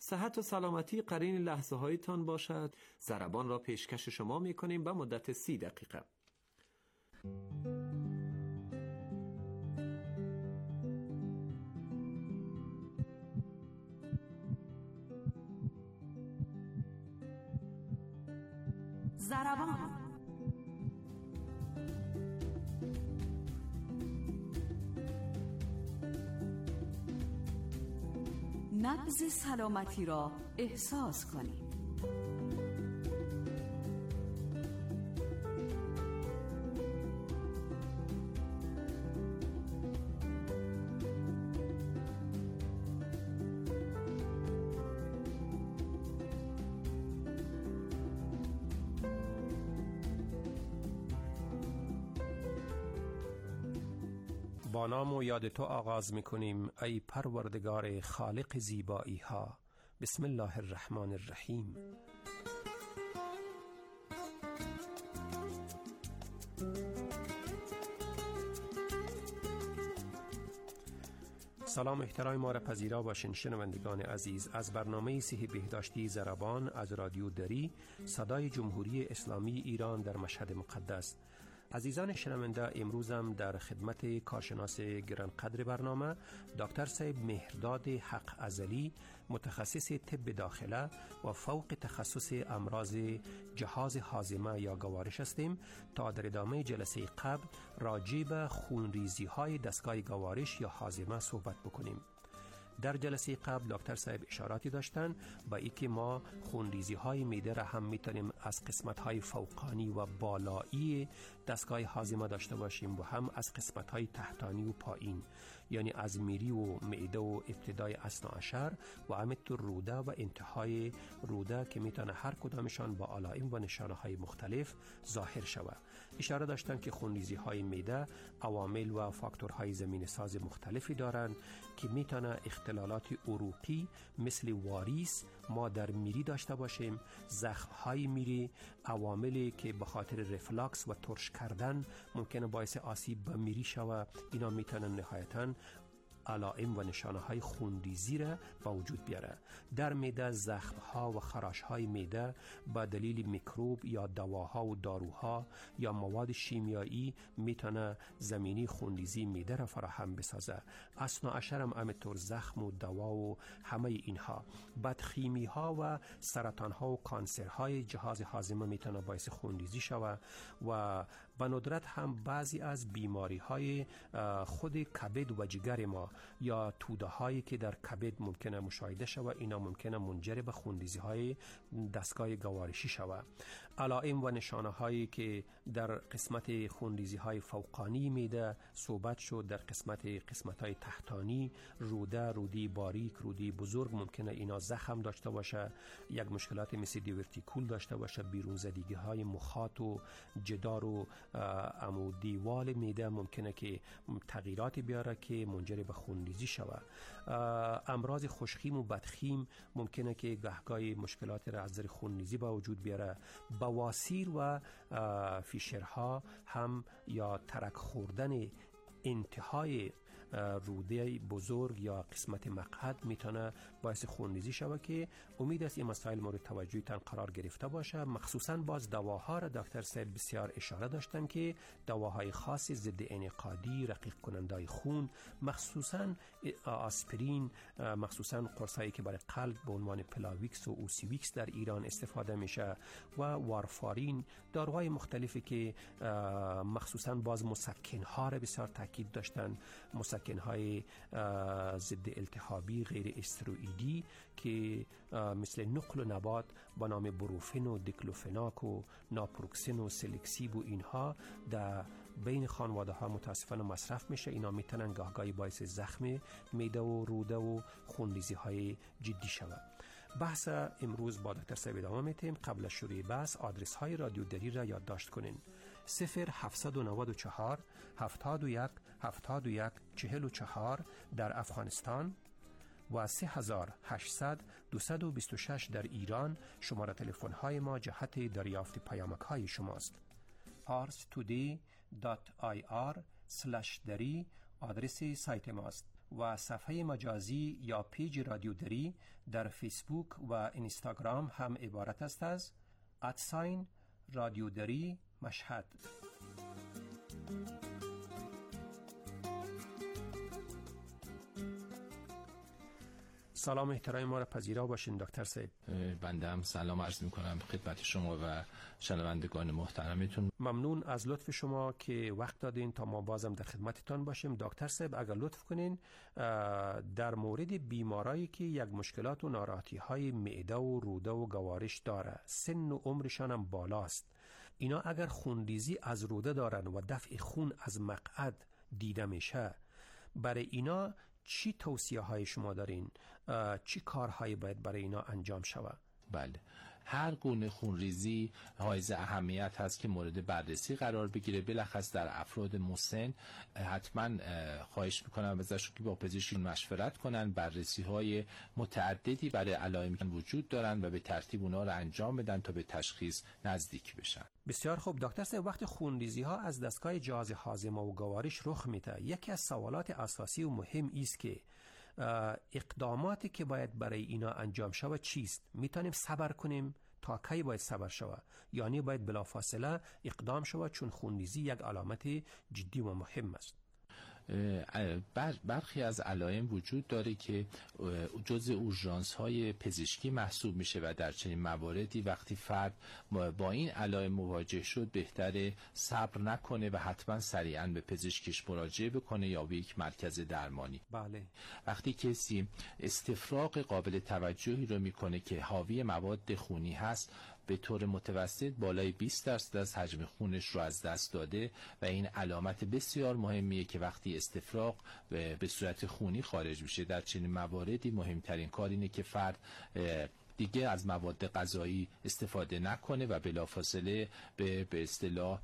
صحت و سلامتی قرین لحظه هایتان باشد. ضربان را پیشکش شما می کنیم به مدت 30 دقیقه. ضربان. نبض سلامتی را احساس کنید. با نام و یاد تو آغاز می‌کنیم ای پروردگار خالق زیبایی ها. بسم الله الرحمن الرحیم. سلام احترام ما را پذیرا باشین شنوندگان عزیز. از برنامه صحی بهداشتی ضربان از رادیو دری، صدای جمهوری اسلامی ایران در مشهد مقدس. عزیزان شنونده، امروزم در خدمت کارشناس گرانقدر برنامه دکتر صاحب مهرداد حق ازلی، متخصص طب داخله و فوق تخصص امراض جهاز هاضمه یا گوارش هستیم تا در ادامه جلسه قبل راجع به خونریزی های دستگاه گوارش یا هاضمه صحبت بکنیم. در جلسه قبل دکتر صاحب اشاراتی داشتن با اینکه ما خونریزی های معده را هم میتونیم از قسمت های فوقانی و بالایی دستگاه هاضمه داشته باشیم و هم از قسمت های تحتانی و پایین، یعنی از میری و معده و ابتدای اثناعشر و همینطور روده و انتهای روده که میتونه هر کدامشان با علائم و نشانه های مختلف ظاهر شود. اشاره داشتن که خونریزی های معده عوامل و فاکتورهای زمینه ساز مختلفی دارند که میتونه اختلالات عروقی مثل واریس ما در میری داشته باشیم، زخم‌های میری، عواملی که به خاطر رفلاکس و ترش کردن ممکنه باعث آسیب به میری شود. اینا میتونن نهایتاً علائم و نشانه های خونریزی را با وجود بیاره. در معده زخم ها و خراش های معده با دلیل میکروب یا دواها و داروها یا مواد شیمیایی میتونه زمینی خونریزی معده را فراهم بسازه. اثناعشر هم همینطور زخم و دوا و همه اینها. بدخیمی ها و سرطان ها و کانسر های جهاز هاضمه میتونه باعث خونریزی شود و به ندرت هم بعضی از بیماری های خود کبد و جگر ما یا توده هایی که در کبد ممکنه مشاهده شود، اینا ممکنه منجر به خونریزی های دستگاه گوارشی شود. علائم و نشانه هایی که در قسمت خونریزی های فوقانی معده صحبت شد، در قسمت های تحتانی روده باریک، روده بزرگ ممکنه اینا زخم داشته باشه، یک مشکلات مثل دیورتیکول داشته باشه، بیرون زدگی های مخاط و جدار و دیوال معده ممکنه که تغییراتی بیاره که منجر به خونریزی شود. امراض خوشخیم و بدخیم ممکنه که گهگاه مشکلات را از نظر خونریزی به وجود بیاره. بواسیر و فیشرها هم یا ترک خوردن انتهای روده بزرگ یا قسمت مقعد میتونه باعث خونریزی شود که امید است این مسائل مورد توجهتان قرار گرفته باشه. مخصوصا باز دواها را دکتر صاحب بسیار اشاره داشتن که دواهای خاص ضد انعقادی، رقیق کننده خون، مخصوصا آسپرین، مخصوصا قرصایی که برای قلب به عنوان پلاویکس و اوسیویکس در ایران استفاده میشه و وارفارین، داروهای مختلفی که مخصوصا باز مسکنها را بسیار تاکید داشتن، مسکنهای ضد التهابی غیر استروئیدی که مثل نقل و نبات با نام بروفن و دیکلوفناک و ناپروکسن و سلکسیب و اینها در بین خانواده ها متاسفانه مصرف میشه. اینا میتونن گاهگاهی باعث زخم معده و روده و خونریزی های جدی شود. بحث امروز با دکتر صاحب ادامه میتیم. قبل از شروع بحث آدرس های رادیو دری را یادداشت کنین: 0794 71 71 44 در افغانستان و 3800 226 در ایران. شماره تلفن های ما جهت دریافت پیامک های شماست. parstoday.ir/dari آدرس سایت ماست. و صفحه مجازی یا پیج رادیو دری در فیسبوک و اینستاگرام هم عبارت است از رادیو دری مشهد. سلام احترام ما را پذیرا باشین دکتر صاحب. بنده هم سلام عرض می‌کنم خدمت شما و شنوندگان محترمتون. ممنون از لطف شما که وقت دادین تا ما بازم در خدمتتان باشیم. دکتر صاحب اگر لطف کنین در مورد بیمارایی که یک مشکلات و ناراحتی‌های معده و روده و گوارش داره، سن و عمرشان هم بالاست، اینا اگر خونریزی از روده دارن و دفع خون از مقعد دیده میشه، برای اینا چی توصیه های شما دارین؟ چی کارهایی باید برای اینا انجام شود؟ بله، هر گونه خونریزی حائز اهمیت هست که مورد بررسی قرار بگیره، بالاخص در افراد مسن. حتما خواهش میکنم ازشون که با پزشک مشورت کنن. بررسی های متعددی برای علائمی وجود دارن و به ترتیب اونا رو انجام بدن تا به تشخیص نزدیک بشن. بسیار خوب دکتر صاحب، وقتی خونریزی ها از دستگاه جهاز هاضمه و گوارش رخ میده، یکی از سوالات اساسی و مهم است که اقداماتی که باید برای اینا انجام شود چیست؟ میتونیم صبر کنیم؟ تا کی باید صبر شود؟ یعنی باید بلافاصله اقدام شود چون خونریزی یک علامت جدی و مهم است. برخی از علائم وجود داره که جزء اورژانس های پزشکی محسوب میشه و در چنین مواردی وقتی فرد با این علائم مواجه شد بهتره صبر نکنه و حتما سریعا به پزشکش مراجعه بکنه یا به یک مرکز درمانی. بله. وقتی کسی استفراغ قابل توجهی رو میکنه که حاوی مواد خونی هست، به طور متوسط بالای 20% از حجم خونش رو از دست داده و این علامت بسیار مهمیه که وقتی استفراغ به صورت خونی خارج میشه، در چنین مواردی مهمترین کار اینه که فرد دیگه از مواد غذایی استفاده نکنه و بلافاصله به اصطلاح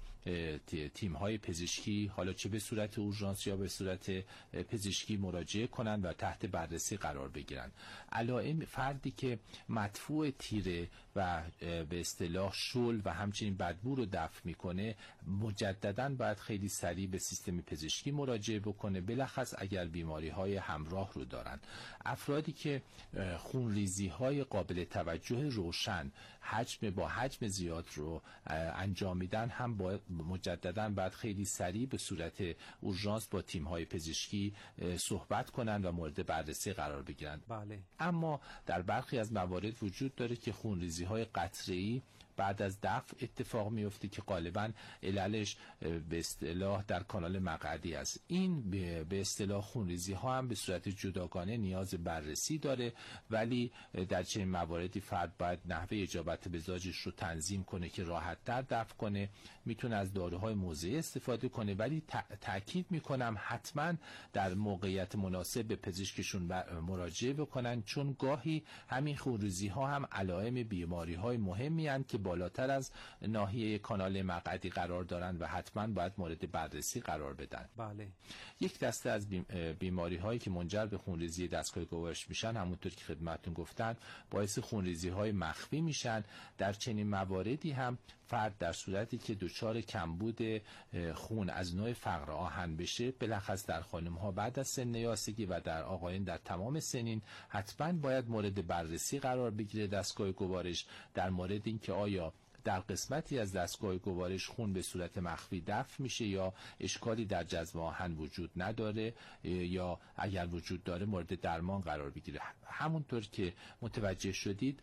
تیم‌های پزشکی، حالا چه به صورت اورژانس یا به صورت پزشکی مراجعه کنن و تحت بررسی قرار بگیرن. علائم فردی که مدفوع تیره و به اصطلاح شل و همچنین بدبو رو دفع میکنه، مجدداً باید خیلی سریع به سیستم پزشکی مراجعه بکنه، بالاخص اگر بیماری‌های همراه رو دارن. افرادی که خونریزی‌های قابل توجه روشن با حجم زیاد رو انجام میدن هم باید مجدداً بعد خیلی سریع به صورت اورژانس با تیم‌های پزشکی صحبت کنن و مورد بررسی قرار بگیرن. بله. اما در برخی از موارد وجود داره که خونریزی‌های قطره‌ای بعد از دفع اتفاق میفته که غالباً عللش به اصطلاح در کانال مقعدی است. این به اصطلاح خونریزی ها هم به صورت جداگانه نیاز بررسی داره، ولی در چنین مواردی فرد باید نحوه اجابت به زاجش رو تنظیم کنه که راحت تر دفع کنه. میتونه از داروهای موضعی استفاده کنه، ولی تأکید میکنم حتما در موقعیت مناسب به پزشکشون مراجعه بکنن، چون گاهی همین خونریزی ها هم علائم بیماری های مهمی هستند که بالاتر از ناحیه کانال مقعدی قرار دارند و حتما باید مورد بررسی قرار بدن. بله. یک دسته از بیماری هایی که منجر به خونریزی دستگاه گوارش میشن، همونطور که خدمتتون گفتن، باعث خونریزی های مخفی میشن. در چنین مواردی هم فرد در صورتی که دچار کمبود خون از نوع فقر آهن بشه، بالاخص در خانم ها بعد از سن یاسگی و در آقایان در تمام سنین، حتما باید مورد بررسی قرار بگیره دستگاه گوارش در مورد اینکه آیا در قسمتی از دستگاه گوارش خون به صورت مخفی دفع میشه یا اشکالی در جذب آهن وجود نداره، یا اگر وجود داره مورد درمان قرار بگیره. همونطور که متوجه شدید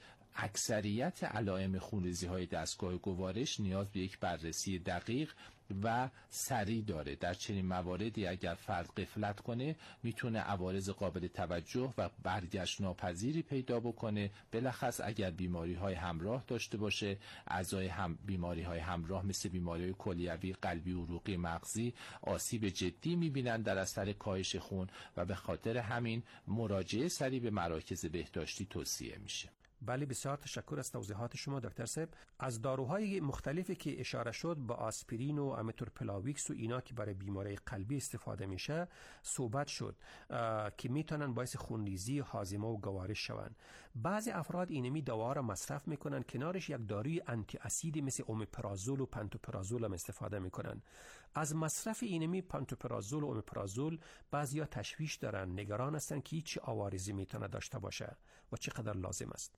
اکثریت علائم خونریزی های دستگاه گوارش نیاز به یک بررسی دقیق و سریع داره. در چنین مواردی اگر فرد غفلت کنه میتونه عوارض قابل توجه و برگشت ناپذیری پیدا بکنه، بالاخص اگر بیماری های همراه داشته باشه. اعضای بیماری های همراه مثل بیماری های کلیوی، قلبی، عروقی، مغزی آسیب جدی میبینن در اثر کاهش خون و به خاطر همین مراجعه سریع به مراکز بهداشتی توصیه میشه. بله، بسیار تشکر از توضیحات شما دکتر صاحب. از داروهای مختلفی که اشاره شد با آسپرین و امتورپلاویکس و اینا که برای بیماری قلبی استفاده میشه صحبت شد که میتونن باعث خونریزی، هاضمه و گوارش شون. بعضی افراد اینمی دوا را مصرف میکنن، کنارش یک داروی آنتی اسید مثل اومپرازول و پنتوپرازول هم استفاده میکنن. از مصرف اینمی پنتوپرازول و اومپرازول بعضیا تشویش دارن، نگران هستن که چه عوارضی میتونه داشته باشه و چقدر لازم است.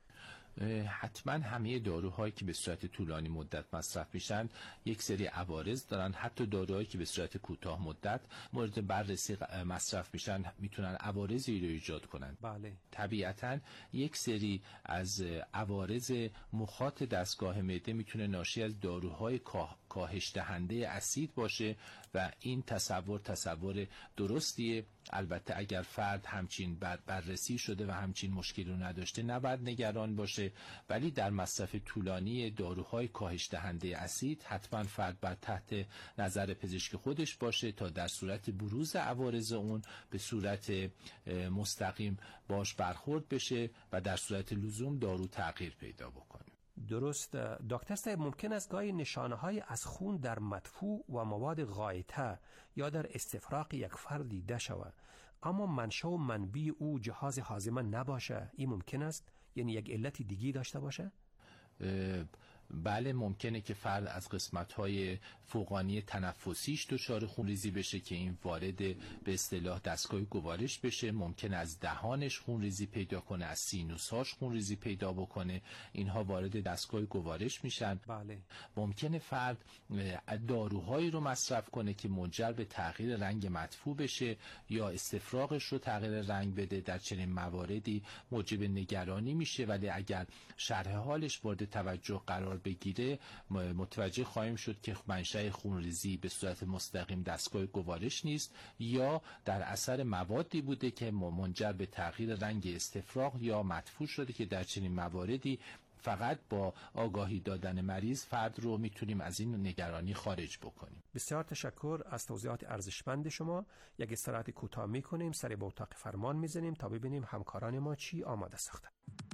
حتما همه داروهایی که به صورت طولانی مدت مصرف میشن یک سری عوارض دارن. حتی داروهایی که به صورت کوتاه مدت مورد بررسی مصرف میشن میتونن عوارضی رو ایجاد کنن. بله. طبیعتاً یک سری از عوارض مخاط دستگاه معده میتونه ناشی از داروهای کاهش دهنده اسید باشه و این تصور درستیه. البته اگر فرد همچین بررسی شده و همچین مشکلی رو نداشته نباید نگران باشه، ولی در مصرف طولانی داروهای کاهش دهنده اسید حتما فرد باید تحت نظر پزشک خودش باشه تا در صورت بروز عوارض اون به صورت مستقیم باش برخورد بشه و در صورت لزوم دارو تغییر پیدا بکنه. درست. دکتر صاحب، ممکن است گاهی نشانه‌های از خون در مدفوع و مواد غایطه یا در استفراغ یک فرد دیده شود اما منشأ و منبع او جهاز هاضمه نباشه؟ این ممکن است؟ یعنی یک علت دیگی داشته باشه؟ بله، ممکنه که فرد از قسمت‌های فوقانی تنفسیش دچار خونریزی بشه که این وارد به اصطلاح دستگاه گوارش بشه. ممکنه از دهانش خونریزی پیدا کنه، از سینوس‌هاش خونریزی پیدا بکنه، اینها وارد دستگاه گوارش میشن. بله. ممکنه فرد داروهایی رو مصرف کنه که منجر به تغییر رنگ مدفوع بشه یا استفراغش رو تغییر رنگ بده. در چنین مواردی موجب نگرانی میشه، ولی اگر شرح حالش مورد توجه قرار بگیره متوجه خواهیم شد که منشأ خونریزی به صورت مستقیم دستگاه گوارش نیست یا در اثر موادی بوده که منجر به تغییر رنگ استفراغ یا مدفوع شده که در چنین مواردی فقط با آگاهی دادن مریض فرد رو میتونیم از این نگرانی خارج بکنیم. بسیار تشکر از توضیحات ارزشمند شما. یک استراحت کوتاه میکنیم، سر به اتاق فرمان میزنیم تا ببینیم همکاران ما چی آماده ساختن.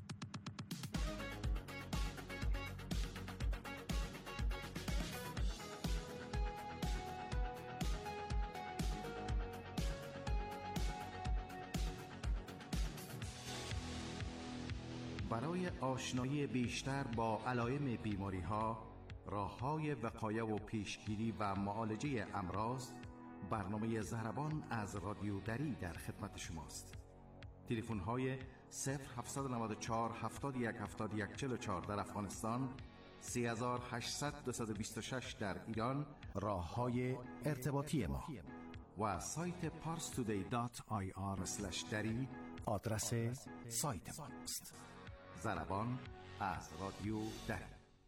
برای آشنایی بیشتر با علائم بیماری‌ها، راه‌های وقایه و پیشگیری و معالجه امراض، برنامه ضربان از رادیو دری در خدمت شماست. تلفن‌های 0794 71 71 44 در افغانستان، 3800 226 در ایران راه‌های ارتباطی ما و سایت parstoday.ir/dari آدرس سایت ما است. ضربان از رادیو دری.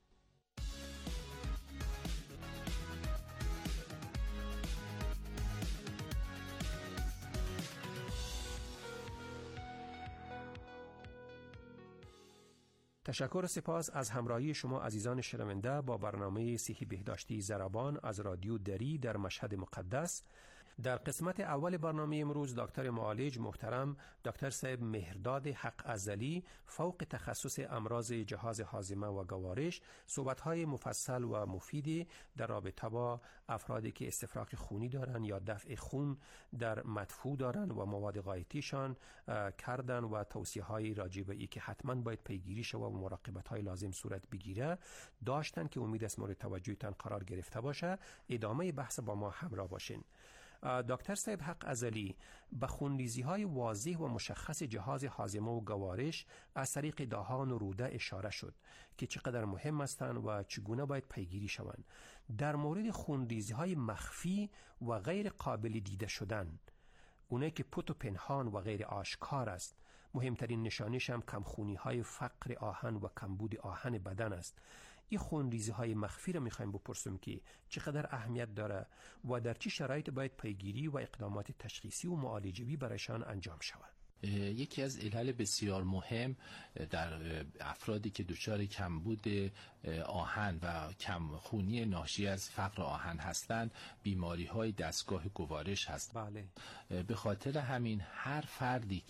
تشکر و سپاس از همراهی شما عزیزان شنونده با برنامه صحی بهداشتی ضربان از رادیو دری در مشهد مقدس. در قسمت اول برنامه امروز دکتر معالج محترم دکتر صاحب مهرداد حق ازلی فوق تخصص امراض جهاز هاضمه و گوارش صحبت‌های مفصل و مفیدی در رابطه با افرادی که استفراغ خونی دارن یا دفع خون در مدفوع دارن و مواد غایطیشان کردن و توصیه‌های راجع به این که حتما باید پیگیری شود و مراقبت‌های لازم صورت بگیره داشتن که امید است مورد توجهتان قرار گرفته باشه. ادامه بحث با ما همراه باشین. دکتر صاحب حق ازلی، به خونریزی‌های واضح و مشخص جهاز هاضمه و گوارش از طریق دهان و روده اشاره شد که چقدر مهم هستند و چگونه باید پیگیری شوند. در مورد خونریزی‌های مخفی و غیر قابل دیده شدن، اونایی که پت و پنهان و غیر آشکار است، مهمترین نشانش هم کمخونی‌های فقر آهن و کمبود آهن بدن است. این خونریزی‌های مخفی را می‌خوایم بپرسیم که چقدر اهمیت داره و در چه شرایط باید پیگیری و اقدامات تشخیصی و معالجوی برایشان انجام شود. یکی از علل بسیار مهم در افرادی که دچار کمبود آهن و کمخونی ناشی از فقر آهن هستند بیماری‌های دستگاه گوارش هست. بله. به خاطر همین هر فردی که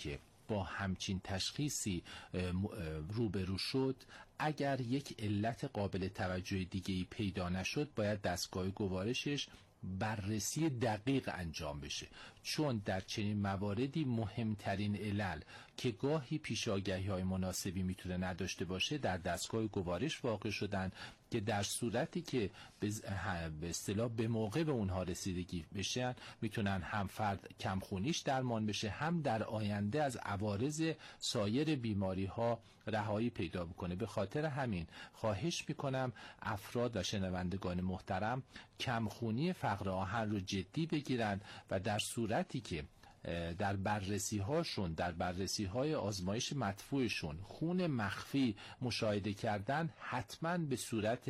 با همچین تشخیصی روبرو شد، اگر یک علت قابل توجه دیگه‌ای پیدا نشد، باید دستگاه گوارشش بررسی دقیق انجام بشه، چون در چنین مواردی مهمترین علل که گاهی پیشاگهی‌های مناسبی میتونه نداشته باشه در دستگاه گوارش واقع شدن، که در صورتی که به اصطلاح به موقع به اونها رسیدگی بشن میتونن هم فرد کمخونیش درمان بشه، هم در آینده از عوارض سایر بیماری ها رهایی پیدا بکنه. به خاطر همین خواهش میکنم افراد و شنوندگان محترم کمخونی فقر آهن رو جدی بگیرن و در صورتی که در بررسی هاشون، در بررسی های آزمایش مدفوعشون خون مخفی مشاهده کردن، حتما به صورت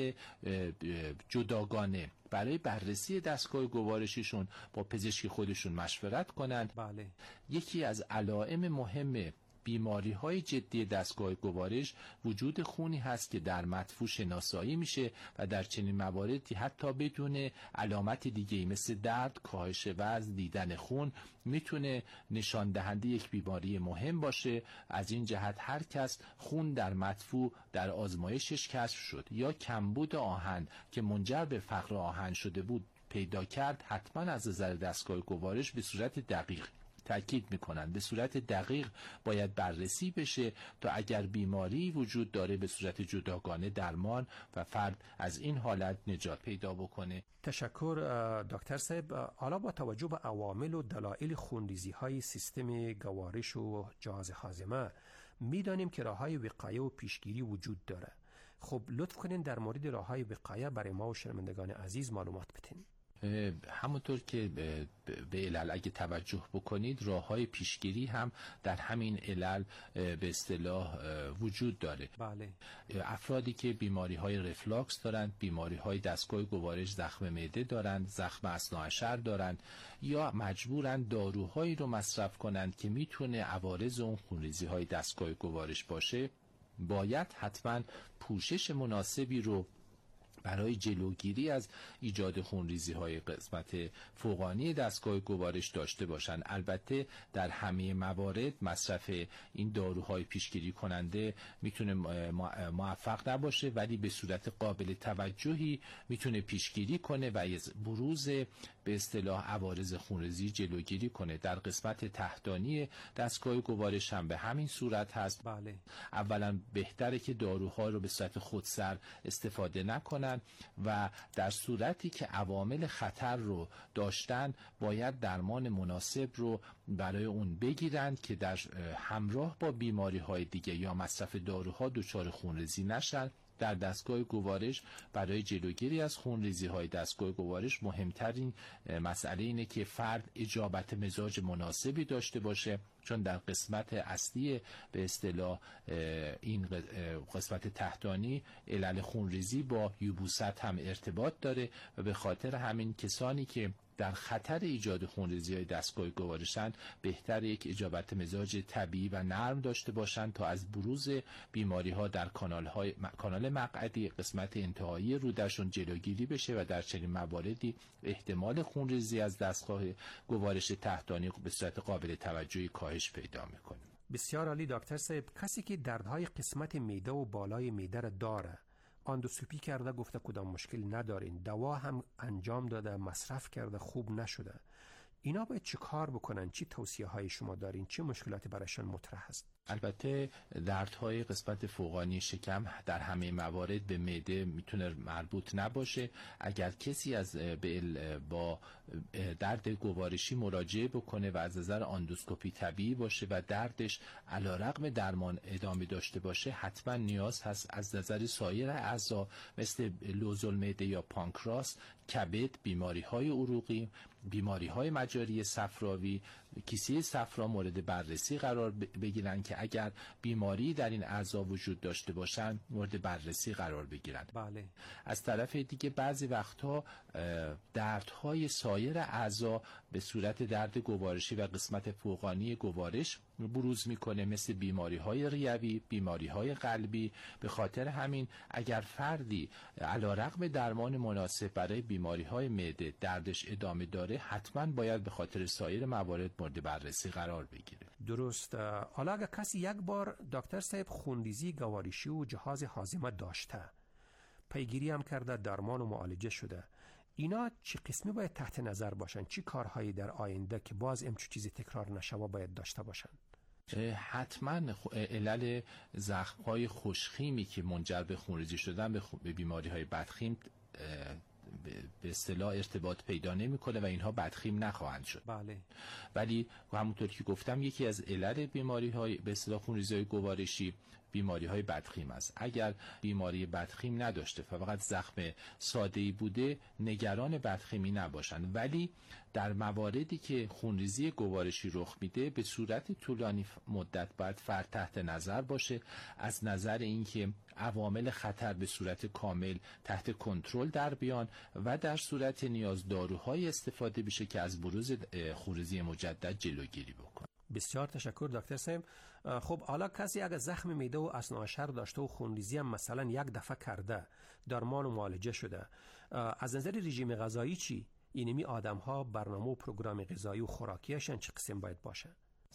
جداگانه برای بررسی دستگاه گوارشیشون با پزشک خودشون مشورت کنند. بله. یکی از علائم مهم بیماری های جدی دستگاه گوارش وجود خونی هست که در مدفوع شناسایی میشه و در چنین مواردی حتی بدون علامت دیگه‌ای مثل درد، کاهش وزن، دیدن خون میتونه نشان دهنده یک بیماری مهم باشه. از این جهت هر کس خون در مدفوع در آزمایشش کشف شد یا کمبود آهن که منجر به فقر آهن شده بود پیدا کرد، حتما از نظر دستگاه گوارش به صورت دقیق، تأکید میکنن به صورت دقیق باید بررسی بشه تا اگر بیماری وجود داره به صورت جداگانه درمان و فرد از این حالت نجات پیدا بکنه. تشکر دکتر صاحب. حالا با توجه به عوامل و دلایل خونریزی های سیستم گوارش و جهاز هاضمه میدانیم که راههای وقایه و پیشگیری وجود داره. خب لطف کنین در مورد راههای وقایه برای ما و شنوندگان عزیز معلومات بدین. همونطور که به علل اگه توجه بکنید، راه‌های پیشگیری هم در همین علل به اصطلاح وجود داره. بله. افرادی که بیماری‌های رفلاکس دارند، بیماری‌های دستگاه گوارش، زخم معده دارند، زخم اثناعشر دارند یا مجبورند داروهایی رو مصرف کنند که میتونه عوارض اون خونریزی‌های دستگاه گوارش باشه، باید حتما پوشش مناسبی رو برای جلوگیری از ایجاد خونریزی های قسمت فوقانی دستگاه گوارش داشته باشند. البته در همه موارد مصرف این داروهای پیشگیری کننده میتونه موفق نباشه، ولی به صورت قابل توجهی میتونه پیشگیری کنه و از بروز به اصطلاح عوارض خونریزی جلوگیری کنه. در قسمت تحتانی دستگاه گوارش هم به همین صورت هست. بله. اولا بهتره که داروها رو به صورت خودسر استفاده نکنن و در صورتی که عوامل خطر رو داشتن باید درمان مناسب رو برای اون بگیرند که در همراه با بیماری های دیگه یا مصرف داروها دچار خونریزی نشن. در دستگاه گوارش برای جلوگیری از خونریزی های دستگاه گوارش مهمترین مسئله اینه که فرد اجابت مزاج مناسبی داشته باشه، چون در قسمت اصلی به اصطلاح این قسمت تحتانی علل خونریزی با یبوست هم ارتباط داره و به خاطر همین کسانی که در خطر ایجاد خونریزی های دستگاه گوارشن بهتر یک اجابت مزاج طبیعی و نرم داشته باشند تا از بروز بیماری ها در کانال مقعدی قسمت انتهایی رودهشون جلوگیری بشه و در چنین مواردی احتمال خونریزی از دستگاه گوارش تحتانی به صورت قابل توجهی کاهش پیدا میکنه. بسیار عالی دکتر صاحب. کسی که دردهای قسمت معده و بالای معده را داره، اندوسکوپی کرده گفته کدام مشکل ندارین، دوا هم انجام داده، مصرف کرده، خوب نشده، اینا باید چه کار بکنن؟ چی توصیه های شما دارین؟ چه مشکلاتی برایشان مطرح است؟ البته دردهای قسمت فوقانی شکم در همه موارد به معده میتونه مربوط نباشه. اگر کسی از با درد گوارشی مراجعه بکنه و از نظر اندوسکوپی طبیعی باشه و دردش علیرغم درمان ادامه داشته باشه، حتما نیاز هست از نظر سایر اعضا مثل لوزالمعده یا پانکراس، کبد، بیماری‌های عروقی، بیماری‌های مجاری صفراوی، کیسه صفرا مورد بررسی قرار بگیرن که اگر بیماری در این اعضا وجود داشته باشن مورد بررسی قرار بگیرن. بله. از طرف دیگه بعضی وقتها دردهای سایر اعضا به صورت درد گوارشی و قسمت فوقانی گوارش بروز میکنه، مثل بیماری‌های ریوی، بیماری‌های قلبی. به خاطر همین اگر فردی علیرغم درمان مناسب برای بیماری‌های معده دردش ادامه داره، حتما باید به خاطر سایر موارد مورد بررسی قرار بگیره. درست. حالا اگر کسی یک بار دکتر صاحب خونریزی گوارشی و جهاز هاضمه داشته، پیگیری هم کرده، درمان و معالجه شده، اینا چی قسمی باید تحت نظر باشن؟ چی کارهایی در آینده که باز همچون چیزی تکرار نشه باید داشته باشن؟ حتما علل زخم‌های خوشخیمی که منجر به خونریزی شدن به بیماری‌های بدخیم به اصطلاح ارتباط پیدا نمی‌کنه و اینها بدخیم نخواهند شد. بله. ولی همونطور که گفتم یکی از علل بیماری‌های به اصطلاح خونریزی‌های گوارشی بیماری‌های بدخیم است. اگر بیماری بدخیم نداشته فقط زخم ساده‌ای بوده، نگران بدخیمی نباشند. ولی در مواردی که خونریزی گوارشی رخ میده به صورت طولانی مدت باید فرد تحت نظر باشه، از نظر اینکه عوامل خطر به صورت کامل تحت کنترل در بیان و در صورت نیاز داروهای استفاده بشه که از بروز خونریزی مجدد جلوگیری بکنه. بسیار تشکر دکتر صاحب. خب حالا کسی اگر زخم معده و اثناءالشر داشته و خونریزی هم مثلا یک دفعه کرده، درمان و معالجه شده، از نظر رژیم غذایی چی؟ اینمی آدم ها برنامه و پروگرام غذایی و خوراکیشان چه قسم باید باشه؟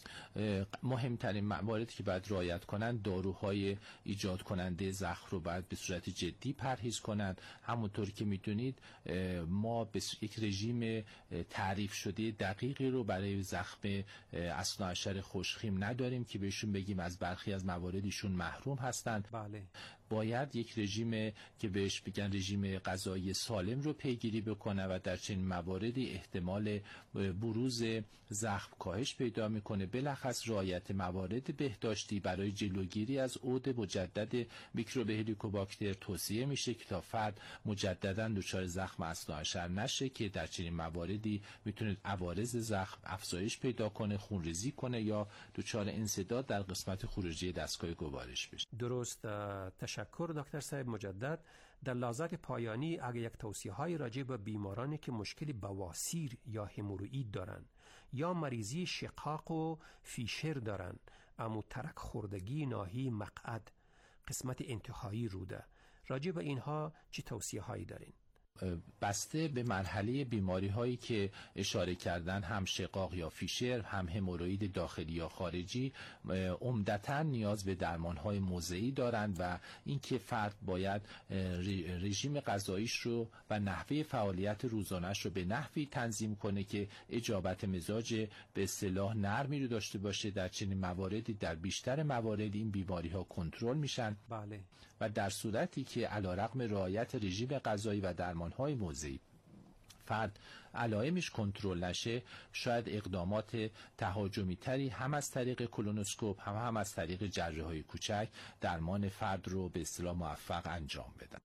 مهمترین مواردی که باید رعایت کنند، داروهای ایجاد کننده زخم رو باید به صورت جدی پرهیز کنند. همونطور که میدونید ما به یک رژیم تعریف شده دقیقی رو برای زخم اثناءالشر خوشخیم نداریم که بهشون بگیم از برخی از مواردشون محروم هستند. بله. باید یک رژیم که بهش بگن رژیم غذایی سالم رو پیگیری بکنه و در چنین مواردی احتمال بروز زخم کاهش پیدا میکنه. بلخص رعایت موارد بهداشتی برای جلوگیری از عود مجدد میکروب هلیکوباکتر توصیه میشه که تا فرد مجددا دچار زخم اثناءالشر نشه که در چنین مواردی میتونه عوارض زخم افزایش پیدا کنه، خونریزی کنه یا دچار انسداد در قسمت خروجی دستگاه گوارش بشه. درست. تشکر دکتر صاحب مجدد. در لحظات پایانی اگر یک توصیه های راجع به بیمارانی که مشکل بواسیر یا هموروئید دارن یا مریضی شقاق و فیشر دارن اما ترک خوردگی ناحیه مقعد قسمت انتهایی روده، راجع به اینها چی توصیه هایی دارین؟ بسته به مرحله بیماری هایی که اشاره کردن، هم شقاق یا فیشر، هم هموروئید داخلی یا خارجی، عمدتاً نیاز به درمان های موضعی دارند و اینکه فرد باید رژیم غذاییش رو و نحوه فعالیت روزانه‌اش رو به نحوی تنظیم کنه که اجابت مزاج به اصطلاح نرمی رو داشته باشه. در چنین مواردی در بیشتر موارد این بیماری ها کنترل میشن. بله. و در صورتی که علیرغم رعایت رژیم غذایی و درمان‌های موضعی فرد علائمش کنترل نشه، شاید اقدامات تهاجمی تری هم از طریق کولونوسکوپ هم از طریق جراحی‌های کوچک درمان فرد رو به اصطلاح موفق انجام بدن.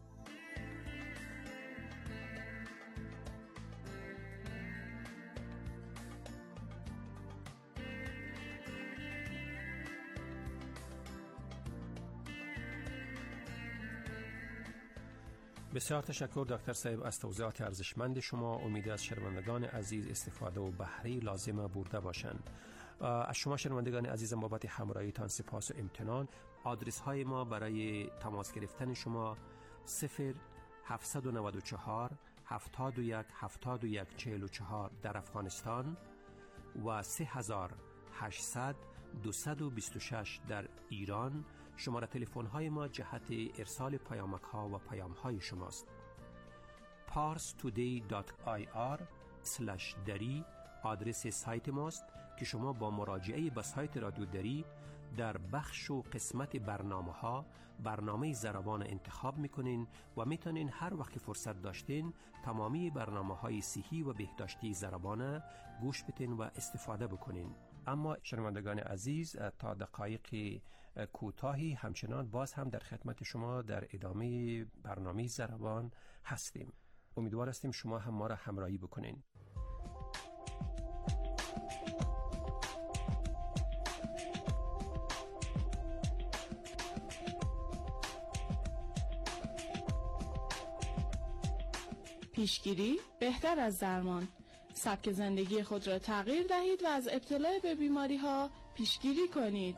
بسیار تشکر دکتر صاحب از توضیحات ارزشمند شما. امید از شنوندگان عزیز استفاده و بهره لازمه برده باشند. از شما شنوندگان عزیزم بابت همراهیتان سپاس و امتنان. آدرس های ما برای تماس گرفتن شما 0794 71 71 44 در افغانستان و 3800 226 در ایران. شماره تلفن های ما جهت ارسال پیامک ها و پیام های شماست. parstoday.ir/dari آدرس سایت ماست که شما با مراجعه به سایت رادیو دری در بخش و قسمت برنامه ضربان انتخاب میکنین و میتونین هر وقت فرصت داشتین تمامی برنامه‌های صحی و بهداشتی ضربان گوش بدین و استفاده بکنین. اما شنوندگان عزیز تا دقایق کوتاهی همچنان باز هم در خدمت شما در ادامه برنامه ضربان هستیم. امیدوار هستیم شما هم ما را همراهی بکنین. پیشگیری بهتر از درمان. سبک زندگی خود را تغییر دهید و از ابتلا به بیماری ها پیشگیری کنید.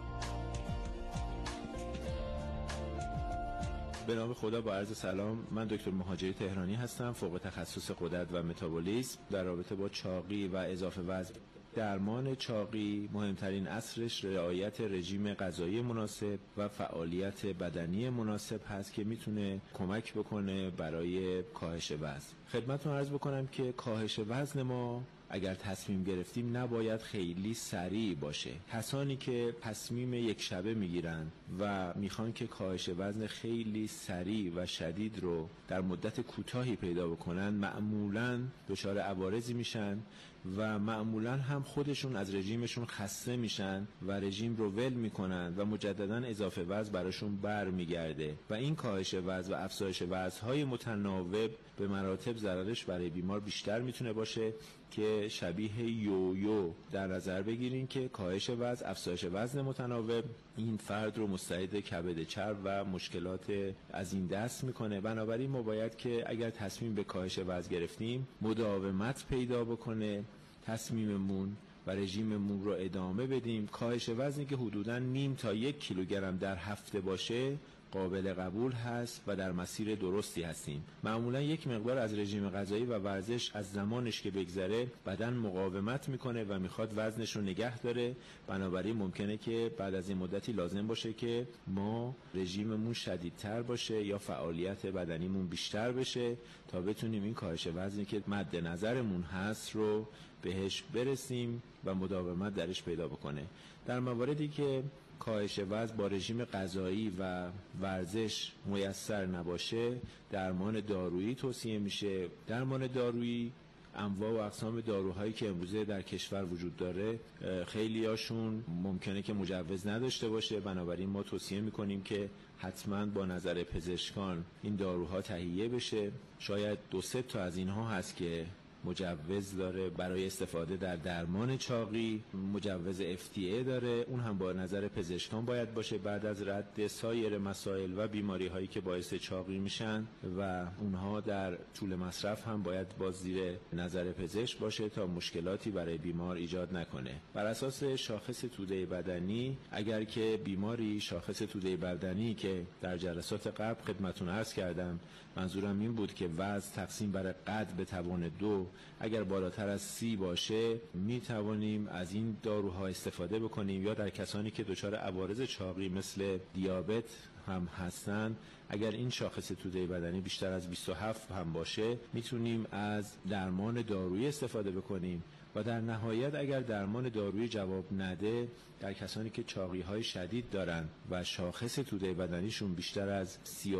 به نام خدا، با عرض سلام. من دکتر مهاجری تهرانی هستم، فوق تخصص غدد و متابولیسم. در رابطه با چاقی و اضافه وزن، درمان چاقی مهمترین اصلش رعایت رژیم غذایی مناسب و فعالیت بدنی مناسب هست که میتونه کمک بکنه برای کاهش وزن. خدمتتون عرض بکنم که کاهش وزن ما اگر تصمیم گرفتیم نباید خیلی سریع باشه. کسانی که تصمیم یک شبه میگیرن و میخوان که کاهش وزن خیلی سریع و شدید رو در مدت کوتاهی پیدا بکنن، معمولاً دچار عوارضی میشن و معمولاً هم خودشون از رژیمشون خسته میشن و رژیم رو ول میکنن و مجدداً اضافه وزن براشون برمیگرده و این کاهش وزن و افزایش وزن‌های متناوب به مراتب ضررش برای بیمار بیشتر میتونه باشه که شبیه یویو در نظر بگیرین که کاهش وزن، افزایش وزن متناوب این فرد رو مستعد کبد چرب و مشکلات از این دست میکنه. بنابراین ما باید که اگر تصمیم به کاهش وزن گرفتیم مداومت پیدا بکنه تصمیممون و رژیممون رو ادامه بدیم. کاهش وزنی که حدوداً نیم تا 1 کیلوگرم در هفته باشه قابل قبول هست و در مسیر درستی هستیم. معمولا یک مقدار از رژیم غذایی و ورزش از زمانش که بگذره بدن مقاومت میکنه و میخواد وزنش رو نگه داره. بنابراین ممکنه که بعد از این مدتی لازم باشه که ما رژیممون شدیدتر باشه یا فعالیت بدنیمون بیشتر بشه تا بتونیم این کاهش وزنی که مد نظرمون هست رو بهش برسیم و مداومت درش پیدا بکنه. در مواردی که کاهش وزن با رژیم غذایی و ورزش میسر نباشه، درمان دارویی توصیه میشه. درمان دارویی انواع و اقسام داروهایی که امروزه در کشور وجود داره خیلی هاشون ممکنه که مجوز نداشته باشه، بنابراین ما توصیه میکنیم که حتما با نظر پزشکان این داروها تهیه بشه. شاید 2-3 تا از اینها هست که مجوز داره برای استفاده در درمان چاقی، مجوز FDA داره، اون هم با نظر پزشکان باید باشه بعد از رد سایر مسائل و بیماری هایی که باعث چاقی میشن و اونها در طول مصرف هم باید با زیر نظر پزشک باشه تا مشکلاتی برای بیمار ایجاد نکنه. بر اساس شاخص توده بدنی، اگر که بیماری شاخص توده بدنی که در جلسات قبل خدمتتون عرض کردم، منظورم این بود که وزن تقسیم بر قد به توان 2 اگر بالاتر از 30 باشه می توانیم از این داروها استفاده بکنیم، یا در کسانی که دچار عوارض چاقی مثل دیابت هم هستن اگر این شاخص توده بدنی بیشتر از 27 هم باشه میتونیم از درمان دارویی استفاده بکنیم. و در نهایت اگر درمان دارویی جواب نده، در کسانی که چاقی های شدید دارن و شاخص توده بدنیشون بیشتر از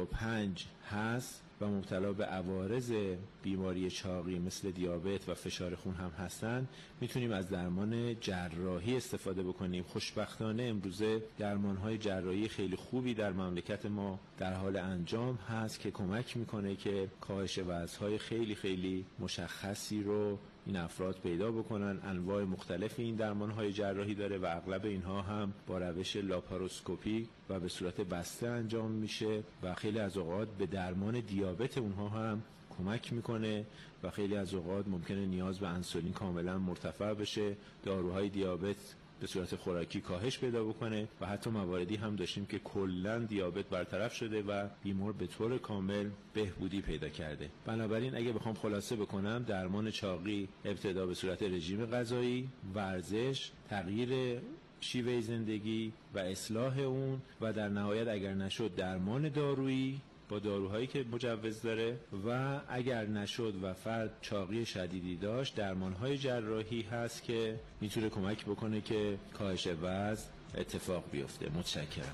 35 هست و مبتلا به عوارض بیماری چاقی مثل دیابت و فشار خون هم هستن، میتونیم از درمان جراحی استفاده بکنیم. خوشبختانه امروزه درمان‌های جراحی خیلی خوبی در مملکت ما در حال انجام هست که کمک میکنه که کاهش وزن‌های خیلی خیلی مشخصی رو این افراد پیدا بکنن. انواع مختلف این درمان‌های جراحی داره و اغلب اینها هم با روش لاپاروسکوپی و به صورت بسته انجام میشه و خیلی از اوقات به درمان دیابت اونها هم کمک میکنه و خیلی از اوقات ممکنه نیاز به انسولین کاملا مرتفع بشه، داروهای دیابت به صورت خوراکی کاهش پیدا بکنه و حتی مواردی هم داشتیم که کلاً دیابت برطرف شده و بیمار به طور کامل بهبودی پیدا کرده. بنابراین اگه بخوام خلاصه بکنم، درمان چاقی ابتدا به صورت رژیم غذایی، ورزش، تغییر شیوه زندگی و اصلاح اون و در نهایت اگر نشد درمان دارویی با داروهایی که مجوز داره و اگر نشد و فرد چاقی شدیدی داشت، درمانهای جراحی هست که میتونه کمک بکنه که کاهش وزن اتفاق بیفته. متشکرم.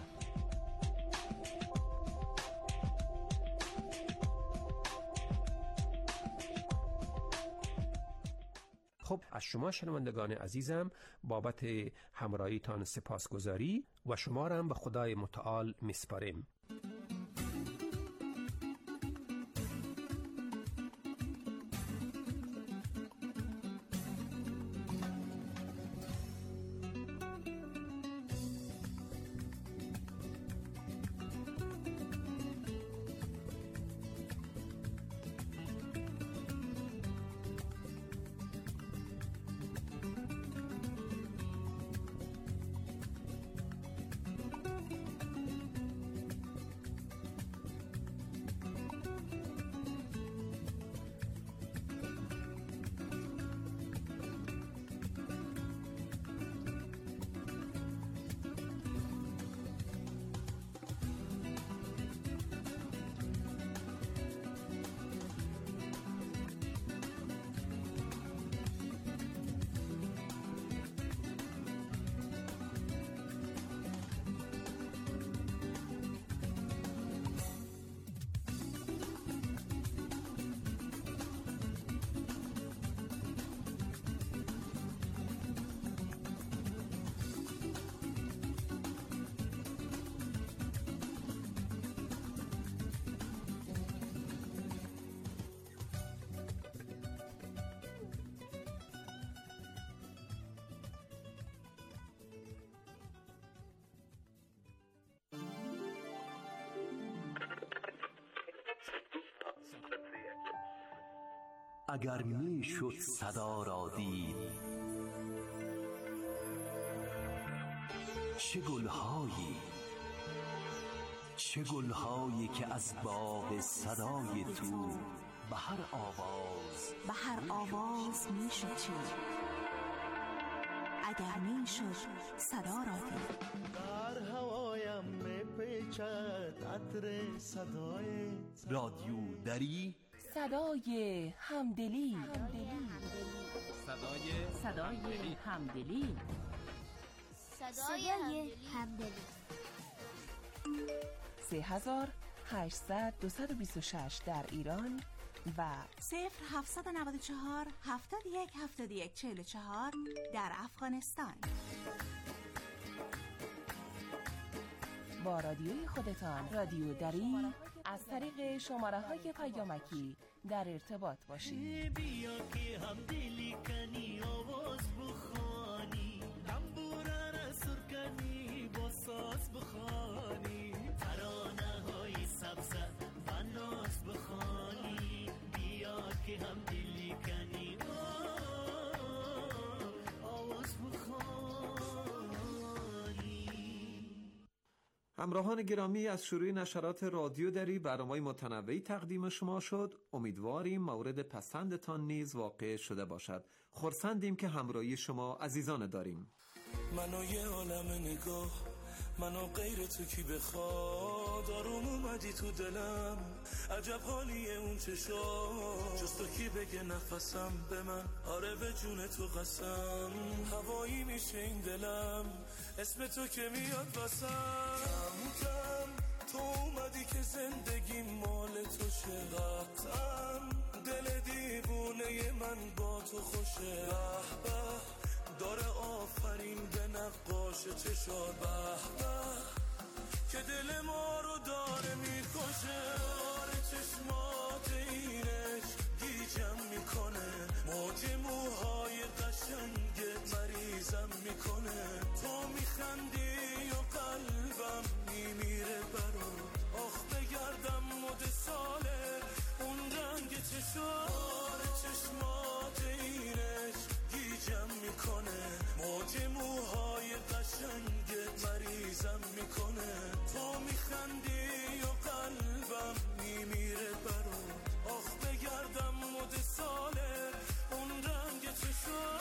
خب از شما شنوندگان عزیزم بابت همراهیتان سپاسگزاری و شما را هم به خدای متعال میسپاریم. اگر می شد صدا را دید، چه گلهایی که از باغ صدای تو به هر آواز می شد چید، اگر می شد صدا را دید. در هوایم می پیچد عطر صدای رادیو دری، صدای همدلی. صدای همدلی. 3800-226 در ایران و 0794-71-71-44 در افغانستان. با رادیوی خودتان، رادیو دری، از طریق شماره‌های پیامکی در ارتباط باشید. بیا که هم دلی کنی آواز بخوانی، تنبوره را سر کنی با ساز بخوانی، ترانه های سبز و ناز بخوانی. بیا که هم دلی کنی آواز بخوانی. همراهان گرامی، از شروع نشرات رادیو دری برنامه‌های متنوعی تقدیم شما شد. امیدواریم مورد پسندتان نیز واقع شده باشد. خرسندیم که همراهی شما عزیزان داریم. منو یه عالم نگاه، منو غیر تو کی بخواد، آروم اومدی تو دلم، عجب حالیه اون چشام، جز تو کی بگه نفسم به من، آره به جون تو قسم، هوایی میشه این دلم، اسم تو که میاد واسم. کم کم تو اومدی که زندگی مال تو شه، قطعاً دل دیوونه من با تو خوشه. به به داره آفرین به نقاش چشار، به به که دل ما رو داره میکشه. آره چشمات اینش گیجم میکنه، موج موهای قشنگت مریضم میکنه. تو میخندی و قلبم میمیره برو، آخ بگردم مد ساله اون رنگ چشار. آره چشمات اینش گیجم میکنه، موج موهای قشنگت مریضم میکنه. تو میخندی و قلبم میمیره برو، آخ بگردم مد ساله اون رنگ چشار.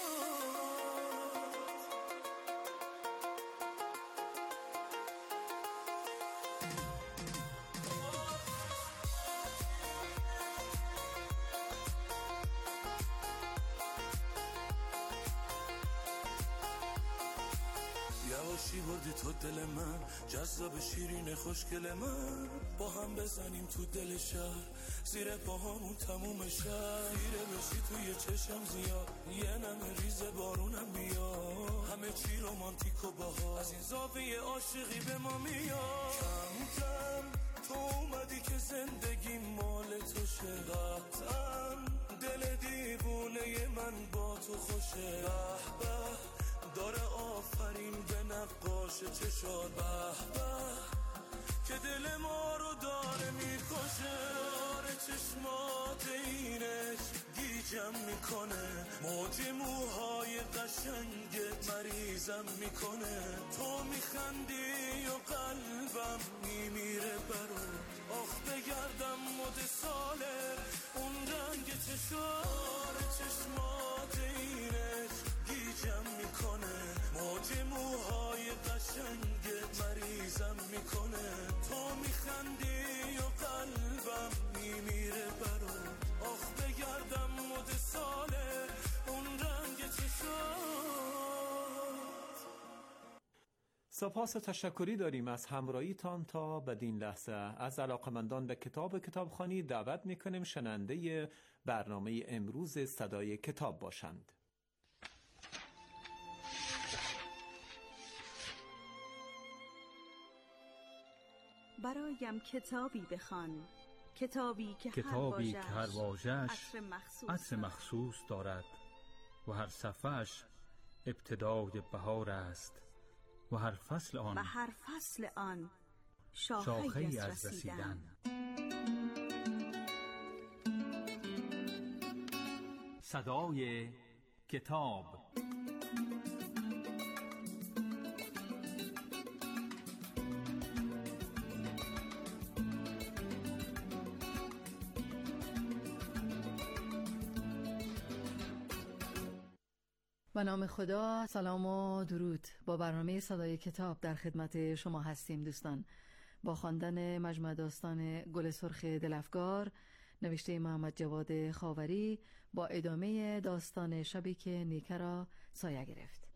یواشی بردی تو دل من، جذاب شیرین خوشگل من، با هم بزنیم تو دل شهر، زیر پاهامون تموم شهر. خیره بشی توی چشم زیاد، یه نمه ریز بارونم میاد، همه چی رومانتیک و باها، از این زاویه عاشقی به ما میاد. کم کم تو اومدی که زندگی مال تو شه، قطعاً دل دیوونه من با تو خوشه. به به داره آفرین به نقاش چشار، به به که دل ما رو داره میکشه. آره چشمات اینش گیجم میکنه، موج موهای قشنگت مریضم میکنه. تو میخندی و قلبم میمیره برو، آخ بگردم مد ساله اون رنگ چشار. چشمات اینش گیجم میکنه، موج موهای قشنگت مریضم میکنه. تو میخندی و قلبم میمیره برو، آخ بگردم مد ساله اون رنگ چشات. سپاس و تشکری داریم از همراهیتان. تا بدین لحظه از علاقمندان به کتابخوانی دعوت میکنیم شنونده برنامه امروز صدای کتاب باشند. برایم کتابی بخوان، کتابی که هر واژه‌اش عطر مخصوص دارد و هر صفحه‌اش ابتدای بهار است و هر فصل آن شاخه‌ای از رسیدن. صدای کتاب. به نام خدا، سلام و درود. با برنامه صدای کتاب در خدمت شما هستیم دوستان. با خواندن مجموعه داستان گل سرخ دلفگار نوشته محمد جواد خاوری با ادامه داستان شبی که نیکه را سایه گرفت.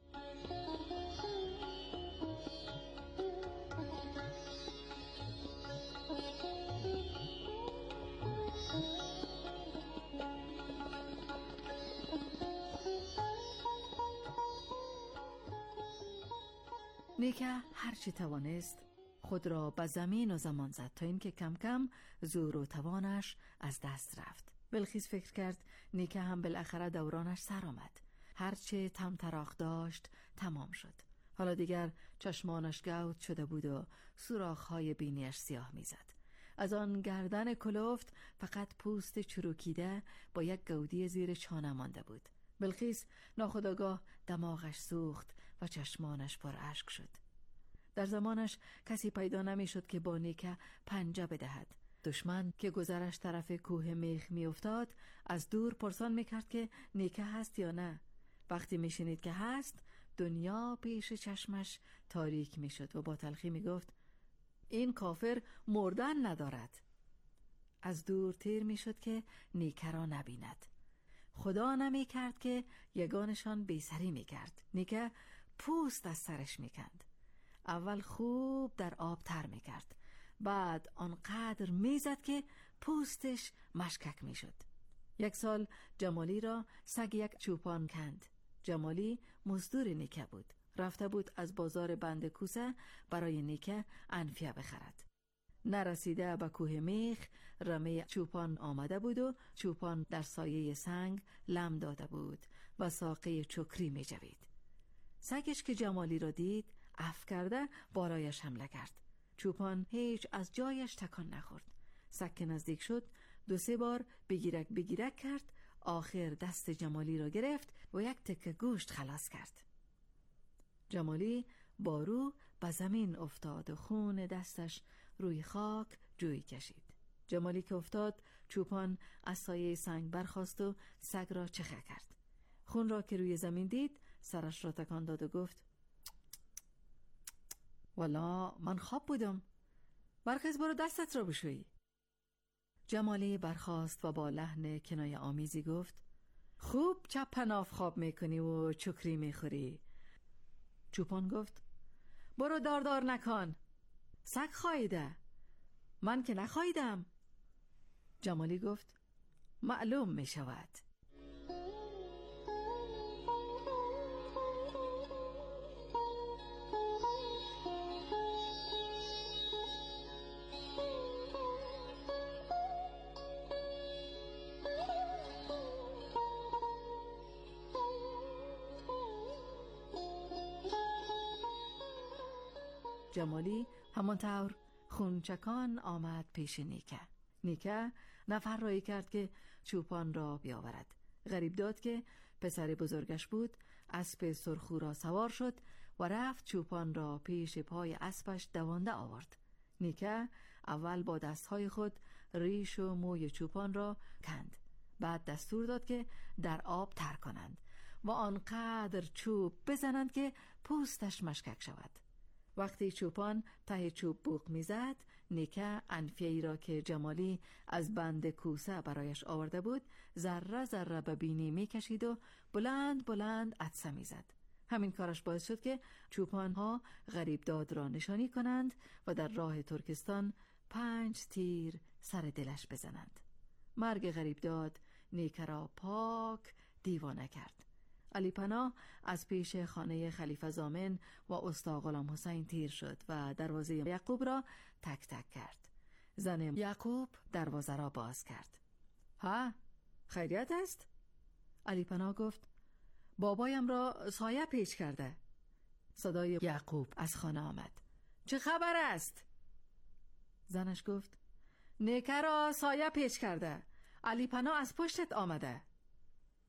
نیکه هرچی توانست خود را به زمین و زمان زد تا اینکه کم کم زور و توانش از دست رفت. بلخیز فکر کرد نیکه هم بالاخره دورانش سر آمد. هرچه طمطراق داشت تمام شد. حالا دیگر چشمانش گود شده بود و سوراخ‌های بینیش سیاه میزد. از آن گردن کلفت فقط پوست چروکیده با یک گودی زیر چانه مانده بود. بلخیز ناخودآگاه دماغش سوخت و چشمانش پر اشک شد. در زمانش کسی پیدا نمی شد که با نیکه پنجه بدهد. دشمن که گذرش طرف کوه میخ می افتاد از دور پرسان می کرد که نیکه هست یا نه. وقتی می شنید که هست، دنیا پیش چشمش تاریک می شد و با تلخی می گفت این کافر مردن ندارد. از دور تیر می شد که نیکه را نبیند. خدا نمی کرد که یگانشان بیسری می کرد. نیکه پوست از سرش می کند. اول خوب در آب تر می کرد. بعد آنقدر می زد که پوستش مشکک می شد. یک سال جمالی را سگ یک چوپان کند. جمالی مزدور نیکه بود. رفته بود از بازار بند کوسه برای نیکه انفیه بخرد. نرسیده به کوه میخ رمه چوپان آمده بود و چوپان در سایه سنگ لم داده بود و ساقه چکری می جوید. سگش که جمالی را دید عف کرده بالایش حمله کرد. چوپان هیچ از جایش تکان نخورد. سگ که نزدیک شد 2-3 بار بگیرک کرد. آخر دست جمالی را گرفت و یک تکه گوشت خلاص کرد. جمالی بارو به زمین افتاد و خون دستش روی خاک جوی کشید. جمالی که افتاد چوپان از سایه سنگ برخاست و سگ را چخه کرد. خون را که روی زمین دید سرش را تکان داد و گفت والا من خواب بودم. برخیز برو دستت را بشویی. جمالی برخاست و با لحن کنایه آمیزی گفت خوب چپ پناف خواب میکنی و چکری میخوری. چوپان گفت برو دار نکن. سگ خاییده. من که نخاییدم. جمالی گفت معلوم می شود. جمالی همانطور خونچکان آمد پیش نیکه. نیکه نفرایی کرد که چوپان را بیاورد. غریب داد که پسر بزرگش بود. اسب سرخو را سوار شد و رفت چوپان را پیش پای اسبش دوانده آورد. نیکه اول با دستهای خود ریش و موی چوپان را کند. بعد دستور داد که در آب تر کنند و آنقدر چوب بزنند که پوستش مشکک شود. وقتی چوپان ته چوب بوق میزد، نیکه انفیه‌ای را که جمالی از بند کوسه برایش آورده بود ذره ذره به بینی میکشید و بلند بلند عطسه میزد. همین کارش باعث شد که چوپان ها غریب داد را نشانی کنند و در راه ترکستان 5 تیر سر دلش بزنند. مرگ غریب داد نیکه را پاک دیوانه کرد. علی پناه از پیش خانه خلیفه زامن و استا غلام حسین تیر شد و دروازه یعقوب را تک تک کرد. زن یعقوب دروازه را باز کرد. ها، خیریت است؟ علی پناه گفت بابایم را سایه پیچ کرده. صدای یعقوب از خانه آمد. چه خبر است؟ زنش گفت نیکه را سایه پیچ کرده. علی پناه از پشتت آمده.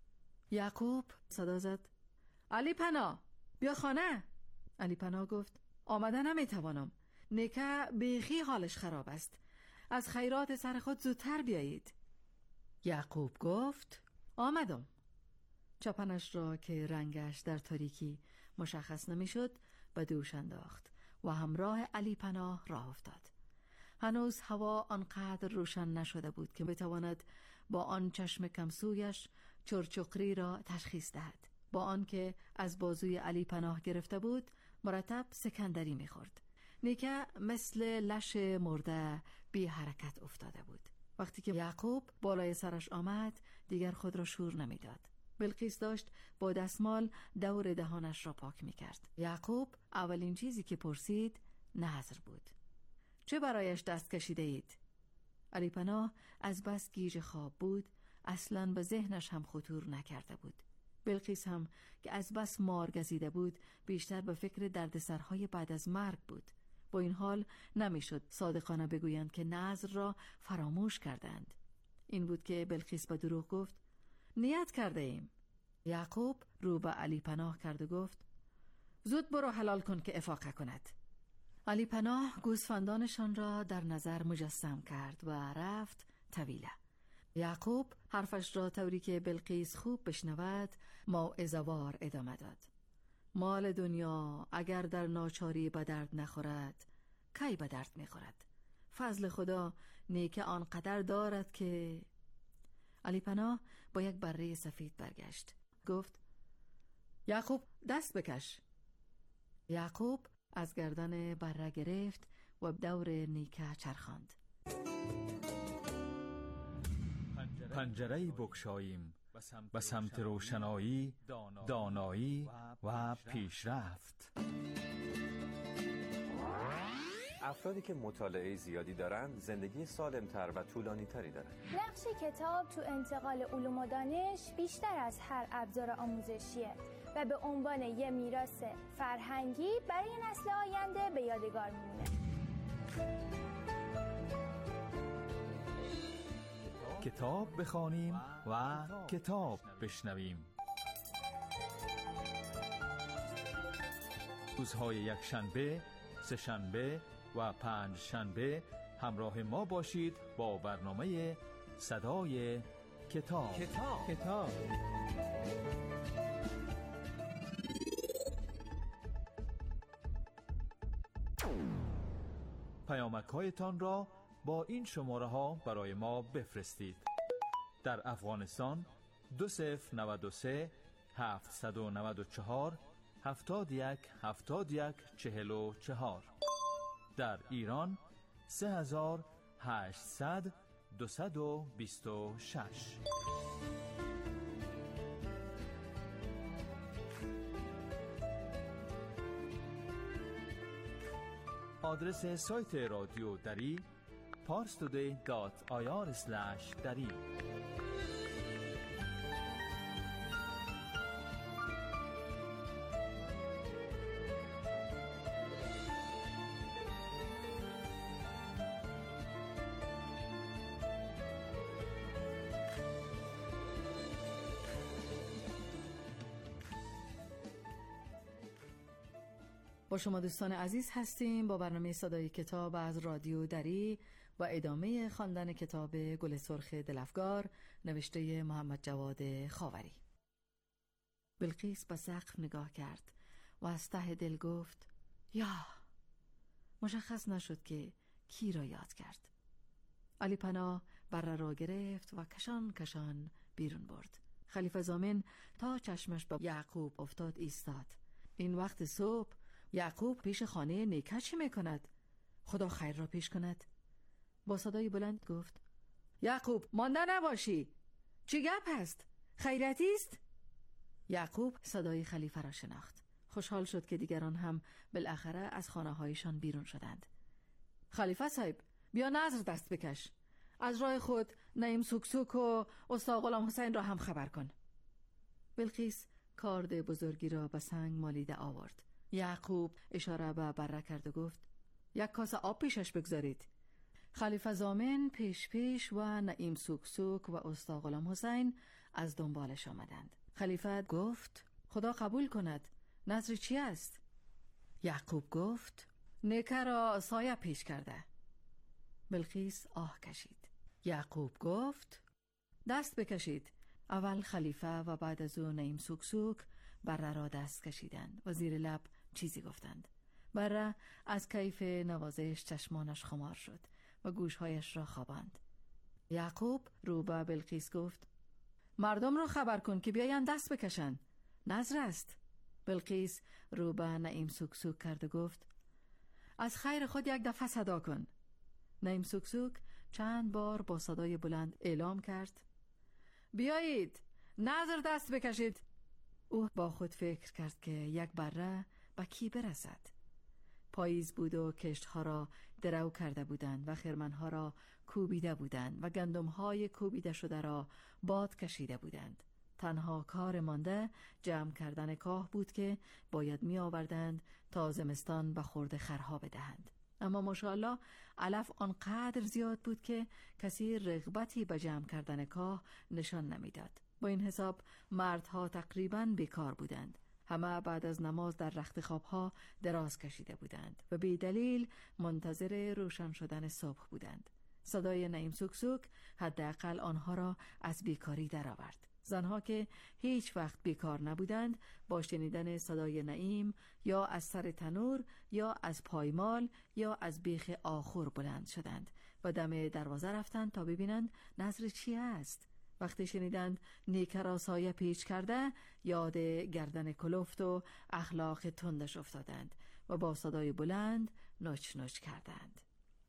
یعقوب صدا زد: علی پناه، بیا خانه. علی پناه گفت: آمدن نمیتوانم، نیکه بیخی حالش خراب است، از خیرات سر خود زودتر بیایید. یعقوب گفت: آمدم. چپنش را که رنگش در تاریکی مشخص نمیشد به دوش انداخت و همراه علی پناه راه افتاد. هنوز هوا آنقدر روشن نشده بود که بتواند با آن چشم کمسویش چرچقری را تشخیص دهد. با آنکه از بازوی علی پناه گرفته بود مرتب سکندری می‌خورد. نیکه مثل لش مرده بی حرکت افتاده بود. وقتی که یعقوب بالای سرش آمد دیگر خود را شور نمی‌داد. بلقیس داشت با دستمال دور دهانش را پاک می‌کرد. یعقوب اولین چیزی که پرسید نظر بود. چه برایش دست کشیده اید؟ علی پناه از بس گیج خواب بود اصلاً به ذهنش هم خطور نکرده بود. بلقیس هم که از بس مار گزیده بود بیشتر به فکر دردسرهای بعد از مرگ بود. با این حال نمیشد صادقانه بگویند که نذر را فراموش کردند. این بود که بلقیس به دروغ گفت: نیت کرده ایم. یعقوب رو به علی پناه کرد و گفت: زود برو حلال کن که افاقه کند. علی پناه گوسفندانشان را در نظر مجسم کرد و رفت طویله. یعقوب حرفش را طوری که بلقیس خوب بشنود موعظه‌وار ادامه داد: مال دنیا اگر در ناچاری به درد نخورد کی به درد میخورد؟ فضل خدا نیکه آنقدر دارد که... علی پناه با یک بره سفید برگشت. گفت: یعقوب دست بکش. یعقوب از گردن بره گرفت و دور نیکه چرخاند. پنجره‌ای بگشاییم به سمت روشنایی، دانایی و پیشرفت. افرادی که مطالعه زیادی دارند زندگی سالم‌تر و طولانی‌تری دارند. نقش کتاب تو انتقال علوم و دانش بیشتر از هر ابزار آموزشیه و به عنوان یه میراث فرهنگی برای نسل آینده به یادگار میمونه. کتاب بخوانیم و کتاب بشنویم. روزهای یکشنبه، سه‌شنبه و پنجشنبه همراه ما باشید با برنامه صدای کتاب. پیامک‌هایتان را با این شماره ها برای ما بفرستید. در افغانستان 2093 794 71 71 44. در ایران 3800 226. آدرس سایت رادیو دری parstoday.ir/dari. با شما دوستان عزیز هستیم با برنامه صدای کتاب از رادیو دری و ادامه خواندن کتاب گل سرخ دلفگار نوشته محمد جواد خاوری. بلقیس به سقف نگاه کرد و از ته دل گفت: یا! مشخص نشد که کی را یاد کرد. علی پناه بره را گرفت و کشان کشان بیرون برد. خلیفه زامن تا چشمش به یعقوب افتاد ایستاد. این وقت صبح یعقوب پیش خانه نیکه چی میکند؟ خدا خیر را پیش کند. با صدای بلند گفت: یعقوب مانده نباشی، چی گپ هست؟ خیرتی است؟ یعقوب صدای خلیفه را شناخت. خوشحال شد که دیگران هم بالاخره از خانه هایشان بیرون شدند. خلیفه صاحب بیا نظر دست بکش، از راه خود نعیم سوکسوک و استاد غلام حسین را هم خبر کن. بلقیس کارد بزرگی را به سنگ مالیده آورد. یعقوب اشاره به بره کرد و گفت: یک کاسه آب پیشش بگذارید. خلیفه زامن پیش و نعیم سوکسوک و استاد غلام حسین از دنبالش آمدند. خلیفه گفت خدا قبول کند. نظر چی است؟ یعقوب گفت نیکه را سایه پیش کرده. بلقیس آه کشید. یعقوب گفت دست بکشید. اول خلیفه و بعد از او نعیم سوکسوک بره را دست کشیدند و زیر لب چیزی گفتند. بره از کیف نوازش چشمانش خمار شد و گوشهایش را خواباند. یعقوب رو به بلقیس گفت مردم را خبر کن که بیاین دست بکشن. نظر است. بلقیس رو به نعیم سوکسوک کرد و گفت از خیر خود یک دفعه صدا کن. نعیم سوکسوک چند بار با صدای بلند اعلام کرد بیایید نظر دست بکشید. او با خود فکر کرد که یک بره به کی برسد. پاییز بود و کشتها را درو کرده بودند و خرمنها را کوبیده بودند و گندمهای کوبیده شده را باد کشیده بودند. تنها کار مانده جمع کردن کاه بود که باید می آوردند تا زمستان به خورد خرها بدهند. اما ماشاءالله علف آنقدر زیاد بود که کسی رغبتی به جمع کردن کاه نشان نمیداد. با این حساب مردها تقریباً بیکار بودند. همه بعد از نماز در رخت خوابها دراز کشیده بودند و بی دلیل منتظر روشن شدن صبح بودند. صدای نعیم سوکسوک حداقل آنها را از بیکاری درآورد. زنها که هیچ وقت بیکار نبودند با شنیدن صدای نعیم یا از سر تنور یا از پایمال یا از بیخ آخر بلند شدند و دم دروازه رفتند تا ببینند نظر چی است. وقتی شنیدند نیکه را سایه پیچ کرده یاد گردن کلفت و اخلاق تندش افتادند و با صدای بلند نوچ نوچ کردند.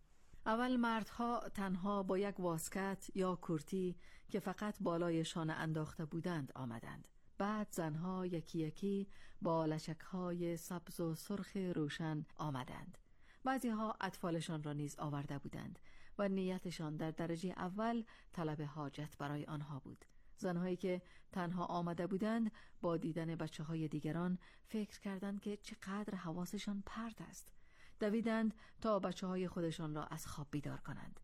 اول مردها تنها با یک واسکت یا کرتی که فقط بالای شانه انداخته بودند آمدند. بعد زنها یکی یکی با لچک‌های سبز و سرخ روشن آمدند. بعضیها اطفالشان را نیز آورده بودند و نیتشان در درجه اول طلب حاجت برای آنها بود. زنهایی که تنها آمده بودند با دیدن بچه‌های دیگران فکر کردند که چقدر حواسشان پرت است. دویدند تا بچه‌های خودشان را از خواب بیدار کنند.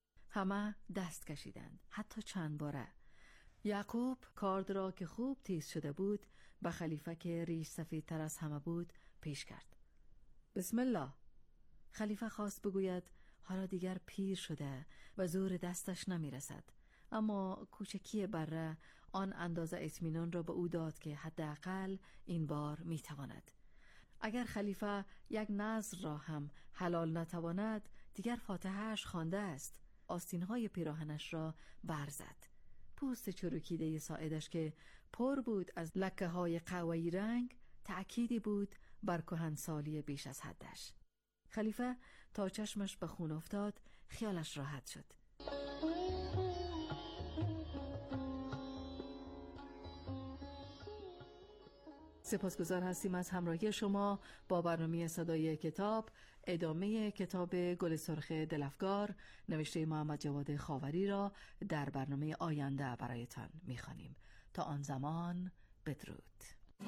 همه دست کشیدند، حتی چند باره. یعقوب کارد را که خوب تیز شده بود به خلیفه که ریش سفیدتر از همه بود پیش کرد. بسم الله. خلیفه خواست بگوید حالا دیگر پیر شده و زور دستش نمی رسد، اما کوچکی بره آن اندازه اطمینان را به او داد که حداقل این بار می تواند. اگر خلیفه یک نذر را هم حلال نتواند دیگر فاتحه‌اش خوانده است. آستین‌های پیراهنش را برزد. پوست چروکیده ساعدش که پر بود از لکه‌های قهوه‌ای رنگ تأکیدی بود بر کهنسالی بیش از حدش. خلیفه تا چشمش به خون افتاد خیالش راحت شد. سپاسگزار هستیم از همراهی شما با برنامه صدای کتاب. ادامه کتاب گل سرخ دلفگار نوشته محمد جواد خاوری را در برنامه آینده برایتان می‌خوانیم. تا آن زمان بدرود.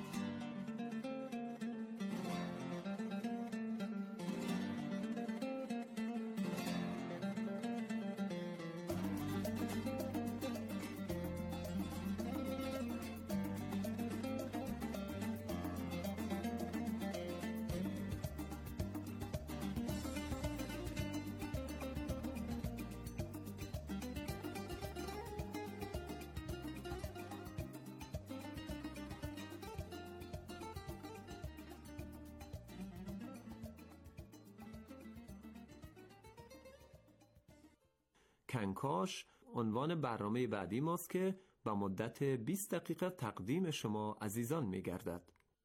کنکاش عنوان برنامه بعدی ماست که با مدت 20 دقیقه تقدیم شما عزیزان می گردد.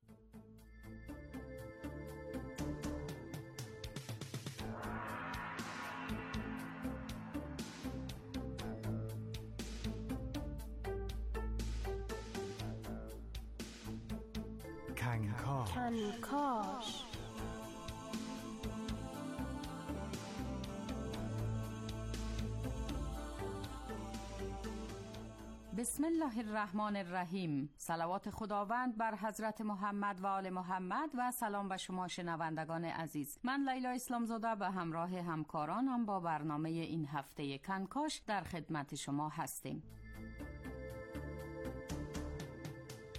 کنکاش. بسم الله الرحمن الرحیم. صلوات خداوند بر حضرت محمد و آل محمد و سلام به شما شنوندگان عزیز. من لیلا اسلامزاده به همراه همکارانم با برنامه این هفته کنکاش در خدمت شما هستیم.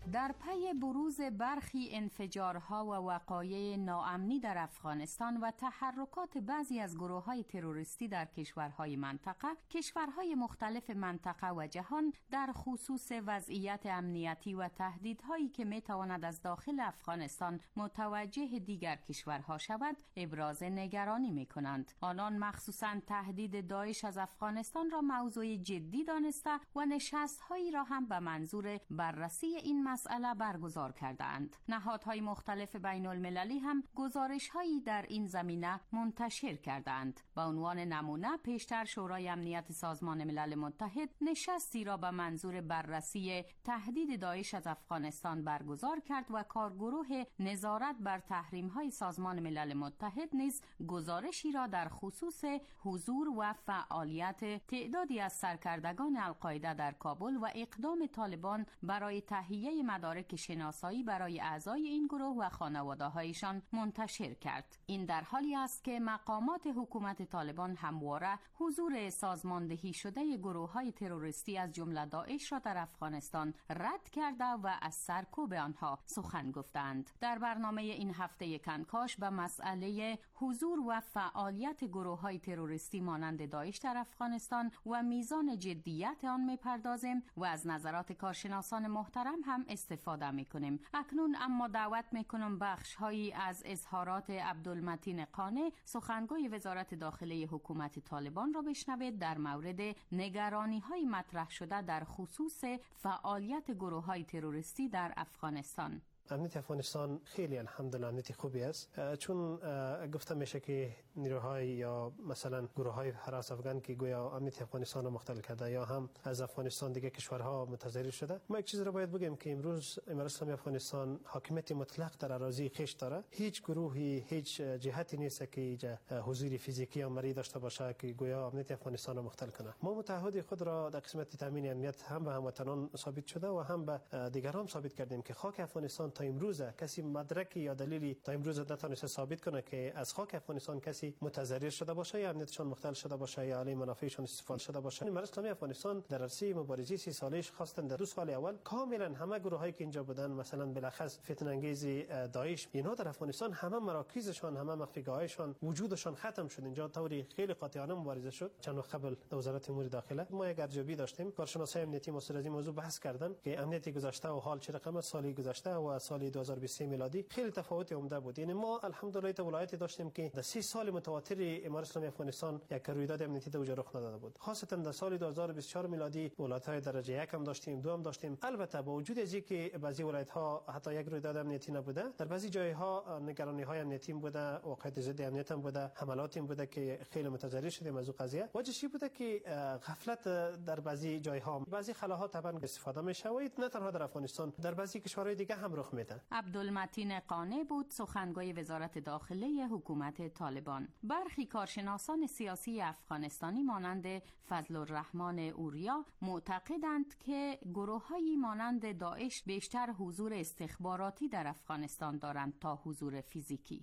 در پی بروز برخی انفجارها و وقایع ناامنی در افغانستان و تحرکات بعضی از گروه‌های تروریستی در کشورهای منطقه، کشورهای مختلف منطقه و جهان در خصوص وضعیت امنیتی و تهدیدهایی که میتواند از داخل افغانستان متوجه دیگر کشورها شود، ابراز نگرانی میکنند. آنان مخصوصاً تهدید داعش از افغانستان را موضوع جدی دانسته و نشست‌هایی را هم به منظور بررسی این مسئله برگزار کردند. نهادهای مختلف بین المللی هم گزارش‌هایی در این زمینه منتشر کردند. به عنوان نمونه پیشتر شورای امنیت سازمان ملل متحد نشستی را به منظور بررسی تهدید داعش از افغانستان برگزار کرد و کارگروه نظارت بر تحریم‌های سازمان ملل متحد نیز گزارشی را در خصوص حضور و فعالیت تعدادی از سرکردگان القاعده در کابل و اقدام طالبان برای تهیه مدارک شناسایی برای اعضای این گروه و خانواده‌هایشان منتشر کرد. این در حالی است که مقامات حکومت طالبان همواره حضور سازماندهی شده گروه‌های تروریستی از جمله داعش را در افغانستان رد کرده و از سرکوب آنها سخن گفتند. در برنامه این هفته کنکاش به مسئله حضور و فعالیت گروه‌های تروریستی مانند داعش در افغانستان و میزان جدیت آن می‌پردازیم و از نظرات کارشناسان محترم هم استفاده می‌کنیم. اکنون اما دعوت می‌کنم بخش‌هایی از اظهارات عبدالمتین قانع، سخنگوی وزارت داخله حکومت طالبان را بشنوید در مورد نگرانی‌های مطرح شده در خصوص فعالیت گروه‌های تروریستی در افغانستان. امنیت افغانستان خیلی الحمدلله امنیت خوبی است، چون گفته میشه که نیروهای یا مثلا گروه‌های هراس افغان که گویا امنیت افغانستان را مختل کرده یا هم از افغانستان دیگه کشورها متضرر شده. ما یک چیز را باید بگیم که امروز امارات اسلامی افغانستان حاکمیت مطلق در اراضی خویش داره. هیچ گروهی هیچ جهتی نیست که حضور فیزیکی یا مری داشته باشه که گویا امنیت افغانستان را مختل کنه. ما متحد خود را در قسمت تامین امنیت هم به هموطنان ثابت شده و هم به دیگران ثابت کردیم که خاک افغانستان تا امروز کسی مدرکی یا دلیلی تا امروز نتونسته ثابت کنه که از خاک افغانستان کسی متضرر شده باشه یا امنیتشان مختل شده باشه یا علی منافعشان استفاده شده باشه. امارات اسلامی افغانستان در عرصه مبارزه 30 سالش خواستن در 2 سال اول کاملا همه گروهایی که اینجا بودن، مثلا بالاخص فتنه انگیز داعش، اینا در افغانستان همه مراکزشان، همه مخفیگاهایشان، وجودشان ختم شد. اینجا طوری خیلی قاطعانه مبارزه شد. چند وقت قبل وزارت امور داخله ما یک ارزیابی داشتیم، کارشناسای امنیتی مسئول از این موضوع بحث کردن که امنیت گذشته و حال چه رقم، سال گذشته و سال 2023 میلادی خیلی تفاوت عمده بود. یعنی ما الحمدلله تا ولایتی داشتیم که در 3 سال متواتر امارات اسلامی افغانستان یک رویداد امنیتی در رخ نداده بود. خاصتا در سال 2024 میلادی ولایت‌های درجه 1 هم داشتیم، 2 هم داشتیم. البته با وجود از اینکه بعضی ولایت‌ها حتی یک رویداد امنیتی نبوده، در بعضی جای‌ها نگرانی‌های امنیتی بوده، واقعیت ضد امنیت هم بوده، حملات هم بوده که خیلی متضرر شدیم از قضیه. واجب چی بوده که غفلت در بعضی جای‌ها، بعضی خلاها طبعا استفاده میشه و نه تنها در افغانستان، در بعضی کشورهای دیگه هم رخ میده. عبدالمتین قانع بود، سخنگوی وزارت داخله حکومت طالبان. برخی کارشناسان سیاسی افغانستانی مانند فضل الرحمن اوریا معتقدند که گروه‌هایی مانند داعش بیشتر حضور استخباراتی در افغانستان دارند تا حضور فیزیکی.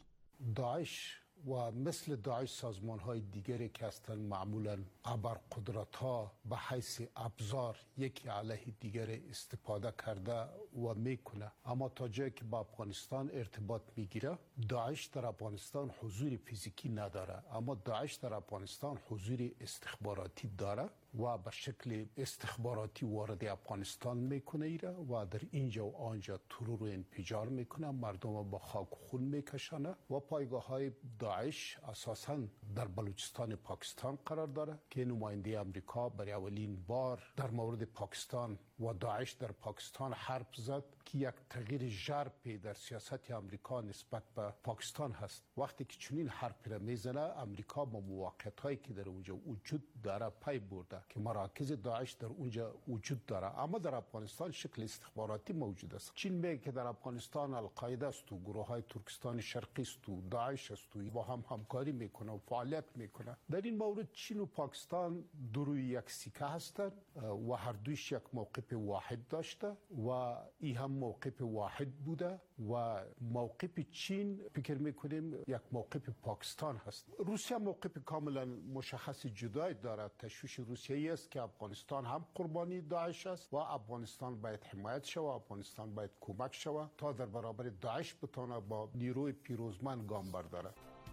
داعش و مثل داعش سازمان‌های دیگری که هستند معمولاً ابرقدرت‌ها به حیث ابزار یکی علیه دیگر استفاده کرده و میکنه، اما تا جایی که با افغانستان ارتباط میگیره داعش در افغانستان حضور فیزیکی نداره، اما داعش در افغانستان حضور استخباراتی داره و به شکل استخباراتی وارد افغانستان میکنه ایره و در اینجا و آنجا ترور و انفجار میکنه، مردم با خاک و خون میکشانه و پایگاه های داعش اساساً در بلوچستان پاکستان قرار داره که نماینده امریکا برای اولین بار در مورد پاکستان و داعش در پاکستان حرف زد که یک تغییر ژرفی در سیاست امریکا نسبت به پاکستان هست. وقتی که چنین حرفی را میزنه امریکا با موقعیت‌هایی که در اونجا وجود داره پی برده که مراکز داعش در اونجا وجود داره، اما در افغانستان شکل استخباراتی موجود است. چین میگه که در افغانستان القاعده است و گروه‌های ترکستان شرقی است و داعش است و با هم همکاری میکنه و فعالیت میکنه. در این مورد چین و پاکستان دو روی یک سکه هستند و هر دویش یک موقف واحد داشته و این هم موقف واحد بوده و موقف چین فکر میکنیم یک موقف پاکستان هست. روسیه موقف کاملا مشخص جدای دارد. تشویش روسیه است که افغانستان هم قربانی داعش است و افغانستان باید حمایت شود، افغانستان باید کمک شود تا در برابر داعش بتونه با نیروی پیروزمند گام برداره.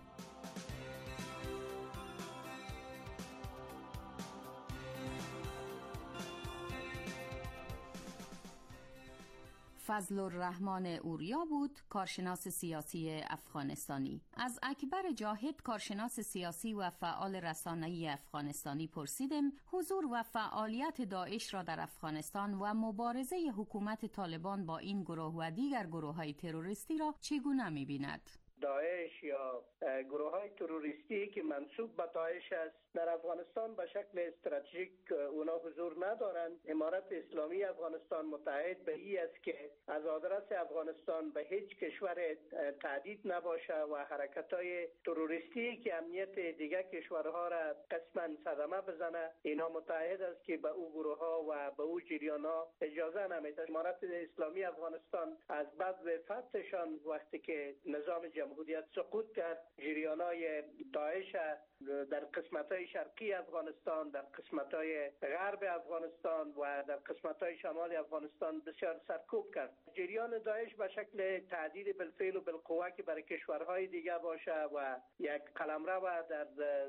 فضل الرحمن اوریا بود، کارشناس سیاسی افغانستانی. از اکبر جاهد، کارشناس سیاسی و فعال رسانه‌ای افغانستانی پرسیدیم حضور و فعالیت داعش را در افغانستان و مبارزه حکومت طالبان با این گروه و دیگر گروه‌های تروریستی را چگونه می‌بیند. داعش یا گروه‌های تروریستی که منسوب به داعش است در افغانستان به شکل استراتژیک اونا حضور ندارند. امارت اسلامی افغانستان متعهد به این است که از آدرس افغانستان به هیچ کشور تهدید نباشه و حرکت‌های تروریستی که امنیت دیگر کشورها را قسماً صدمه بزنه، اینا متعهد است که به او گروه‌ها و به او جریان‌ها اجازه نمیده. امارت اسلامی افغانستان از بعد فتحشان وقتی که نظام جمهوریت سقوط کرد، جریان‌های داعش در قسمت‌های شرقی افغانستان، در قسمت‌های غرب افغانستان و در قسمت‌های شمال افغانستان بسیار سرکوب کرد. جریان داعش به شکل تهدید بالفعل و بالقوه که برای کشورهای دیگه باشه و یک قلمرو در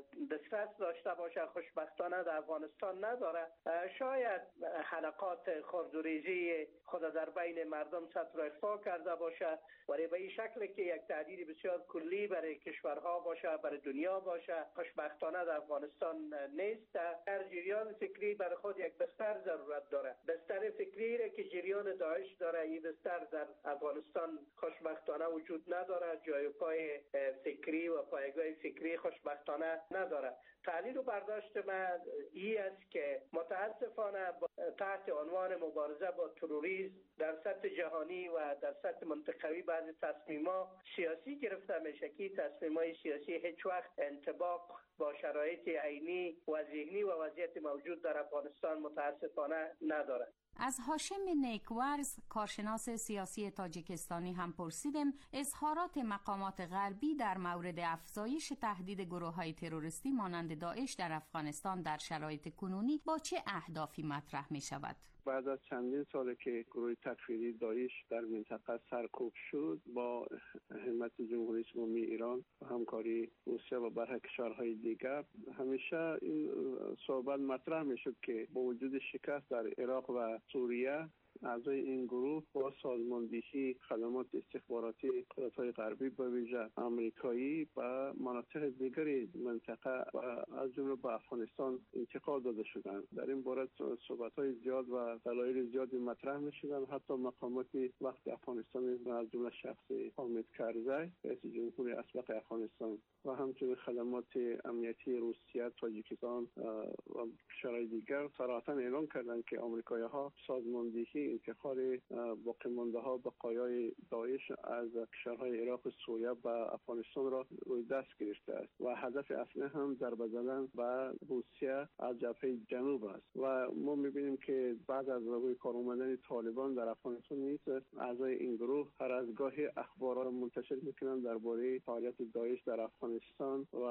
دسترس داشته باشه، خوشبختانه در افغانستان نداره. شاید حلقات خردوریزی خود در بین مردم سطر و اخفا کرده باشه، ولی به این شکل که یک تهدید بسیار کلی برای کشورها باشه، برای دنیا باشه، خوشبختانه در افغانستان نیست. هر جریان فکری برای خود یک بستر ضرورت داره. بستر فکری را که جریان داعش داره، این بستر در افغانستان خوشبختانه وجود نداره. جای پای فکری و پایگاه فکری خوشبختانه نداره. تحلیل و برداشت من این است که متاسفانه تحت عنوان مبارزه با تروریسم در سطح جهانی و در سطح منطقوی بعضی تصمیمات سیاسی گرفته میشه که تصمیمات سیاسی هیچ وقت انطباق با شرایط عینی و ذهنی و وضعیت موجود در افغانستان متاسفانه نداره. از هاشم نیکورز، کارشناس سیاسی تاجیکستانی هم پرسیدیم اظهارات مقامات غربی در مورد افزایش تهدید گروه‌های تروریستی مانند داعش در افغانستان در شرایط کنونی با چه اهدافی مطرح می شود؟ بعد از چندین ساله که گروه تکفیری داعش در منطقه سرکوب شد، با همت جمهوری اسلامی ایران و همکاری روسیه و برخی کشورهای دیگر، همیشه این صحبت مطرح می شد که با وجود شکست در عراق و سوریه، اعضای این گروه با سازماندهی خدمات استخباراتی قدرت‌های غربی به ویژه آمریکایی و مناطق دیگری منطقه و از جمله به افغانستان انتقال داده شدند. در این باره صحبت‌های زیاد و دلایل زیادی مطرح می‌شدند. حتی مقامات وقت افغانستان از جمله شخص حامد کرزی، رئیس جمهوری اسبق افغانستان و همچنین خدمات امنیتی روسیه، تاجیکستان و کشورهای دیگر صراحتاً اعلام کردند که آمریکایی‌ها سازماندهی انتقال باقی مانده ها بقایای داعش از کشورهای عراق و سوریه به افغانستان را روی دست گرفته است و هدف اصلی هم ضربه زدن به روسیه از جبهه جنوب است و ما می‌بینیم که بعد از روی کار آمدن طالبان در افغانستان نیست، اعضای این گروه هر از گاهی اخبارات منتشر میکنند درباره فعالیت داعش در افغانستان و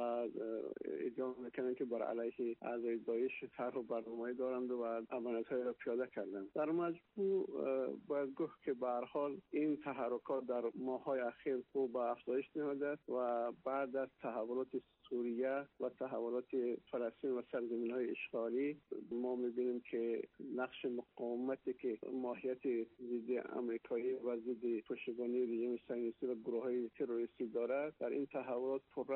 ادعا میکنند که بر علیه اعضای داعش طرح و برنامه‌ای دارند و عملیات‌های را پیاده کردند. در مجموع باید گفت که به هر حال این تحرکات در ماه‌های اخیر خوب به افزایش نموده و بعد از تحولات سوریه و تحولات فلسطین و سرزمین‌های اشغالی ما می‌بینیم که نقش مقاومتی که ماهیت ضد آمریکایی و ضد پشتیبانی رژیم صهیونیستی و گروه‌های تروریستی دارد در این تحولات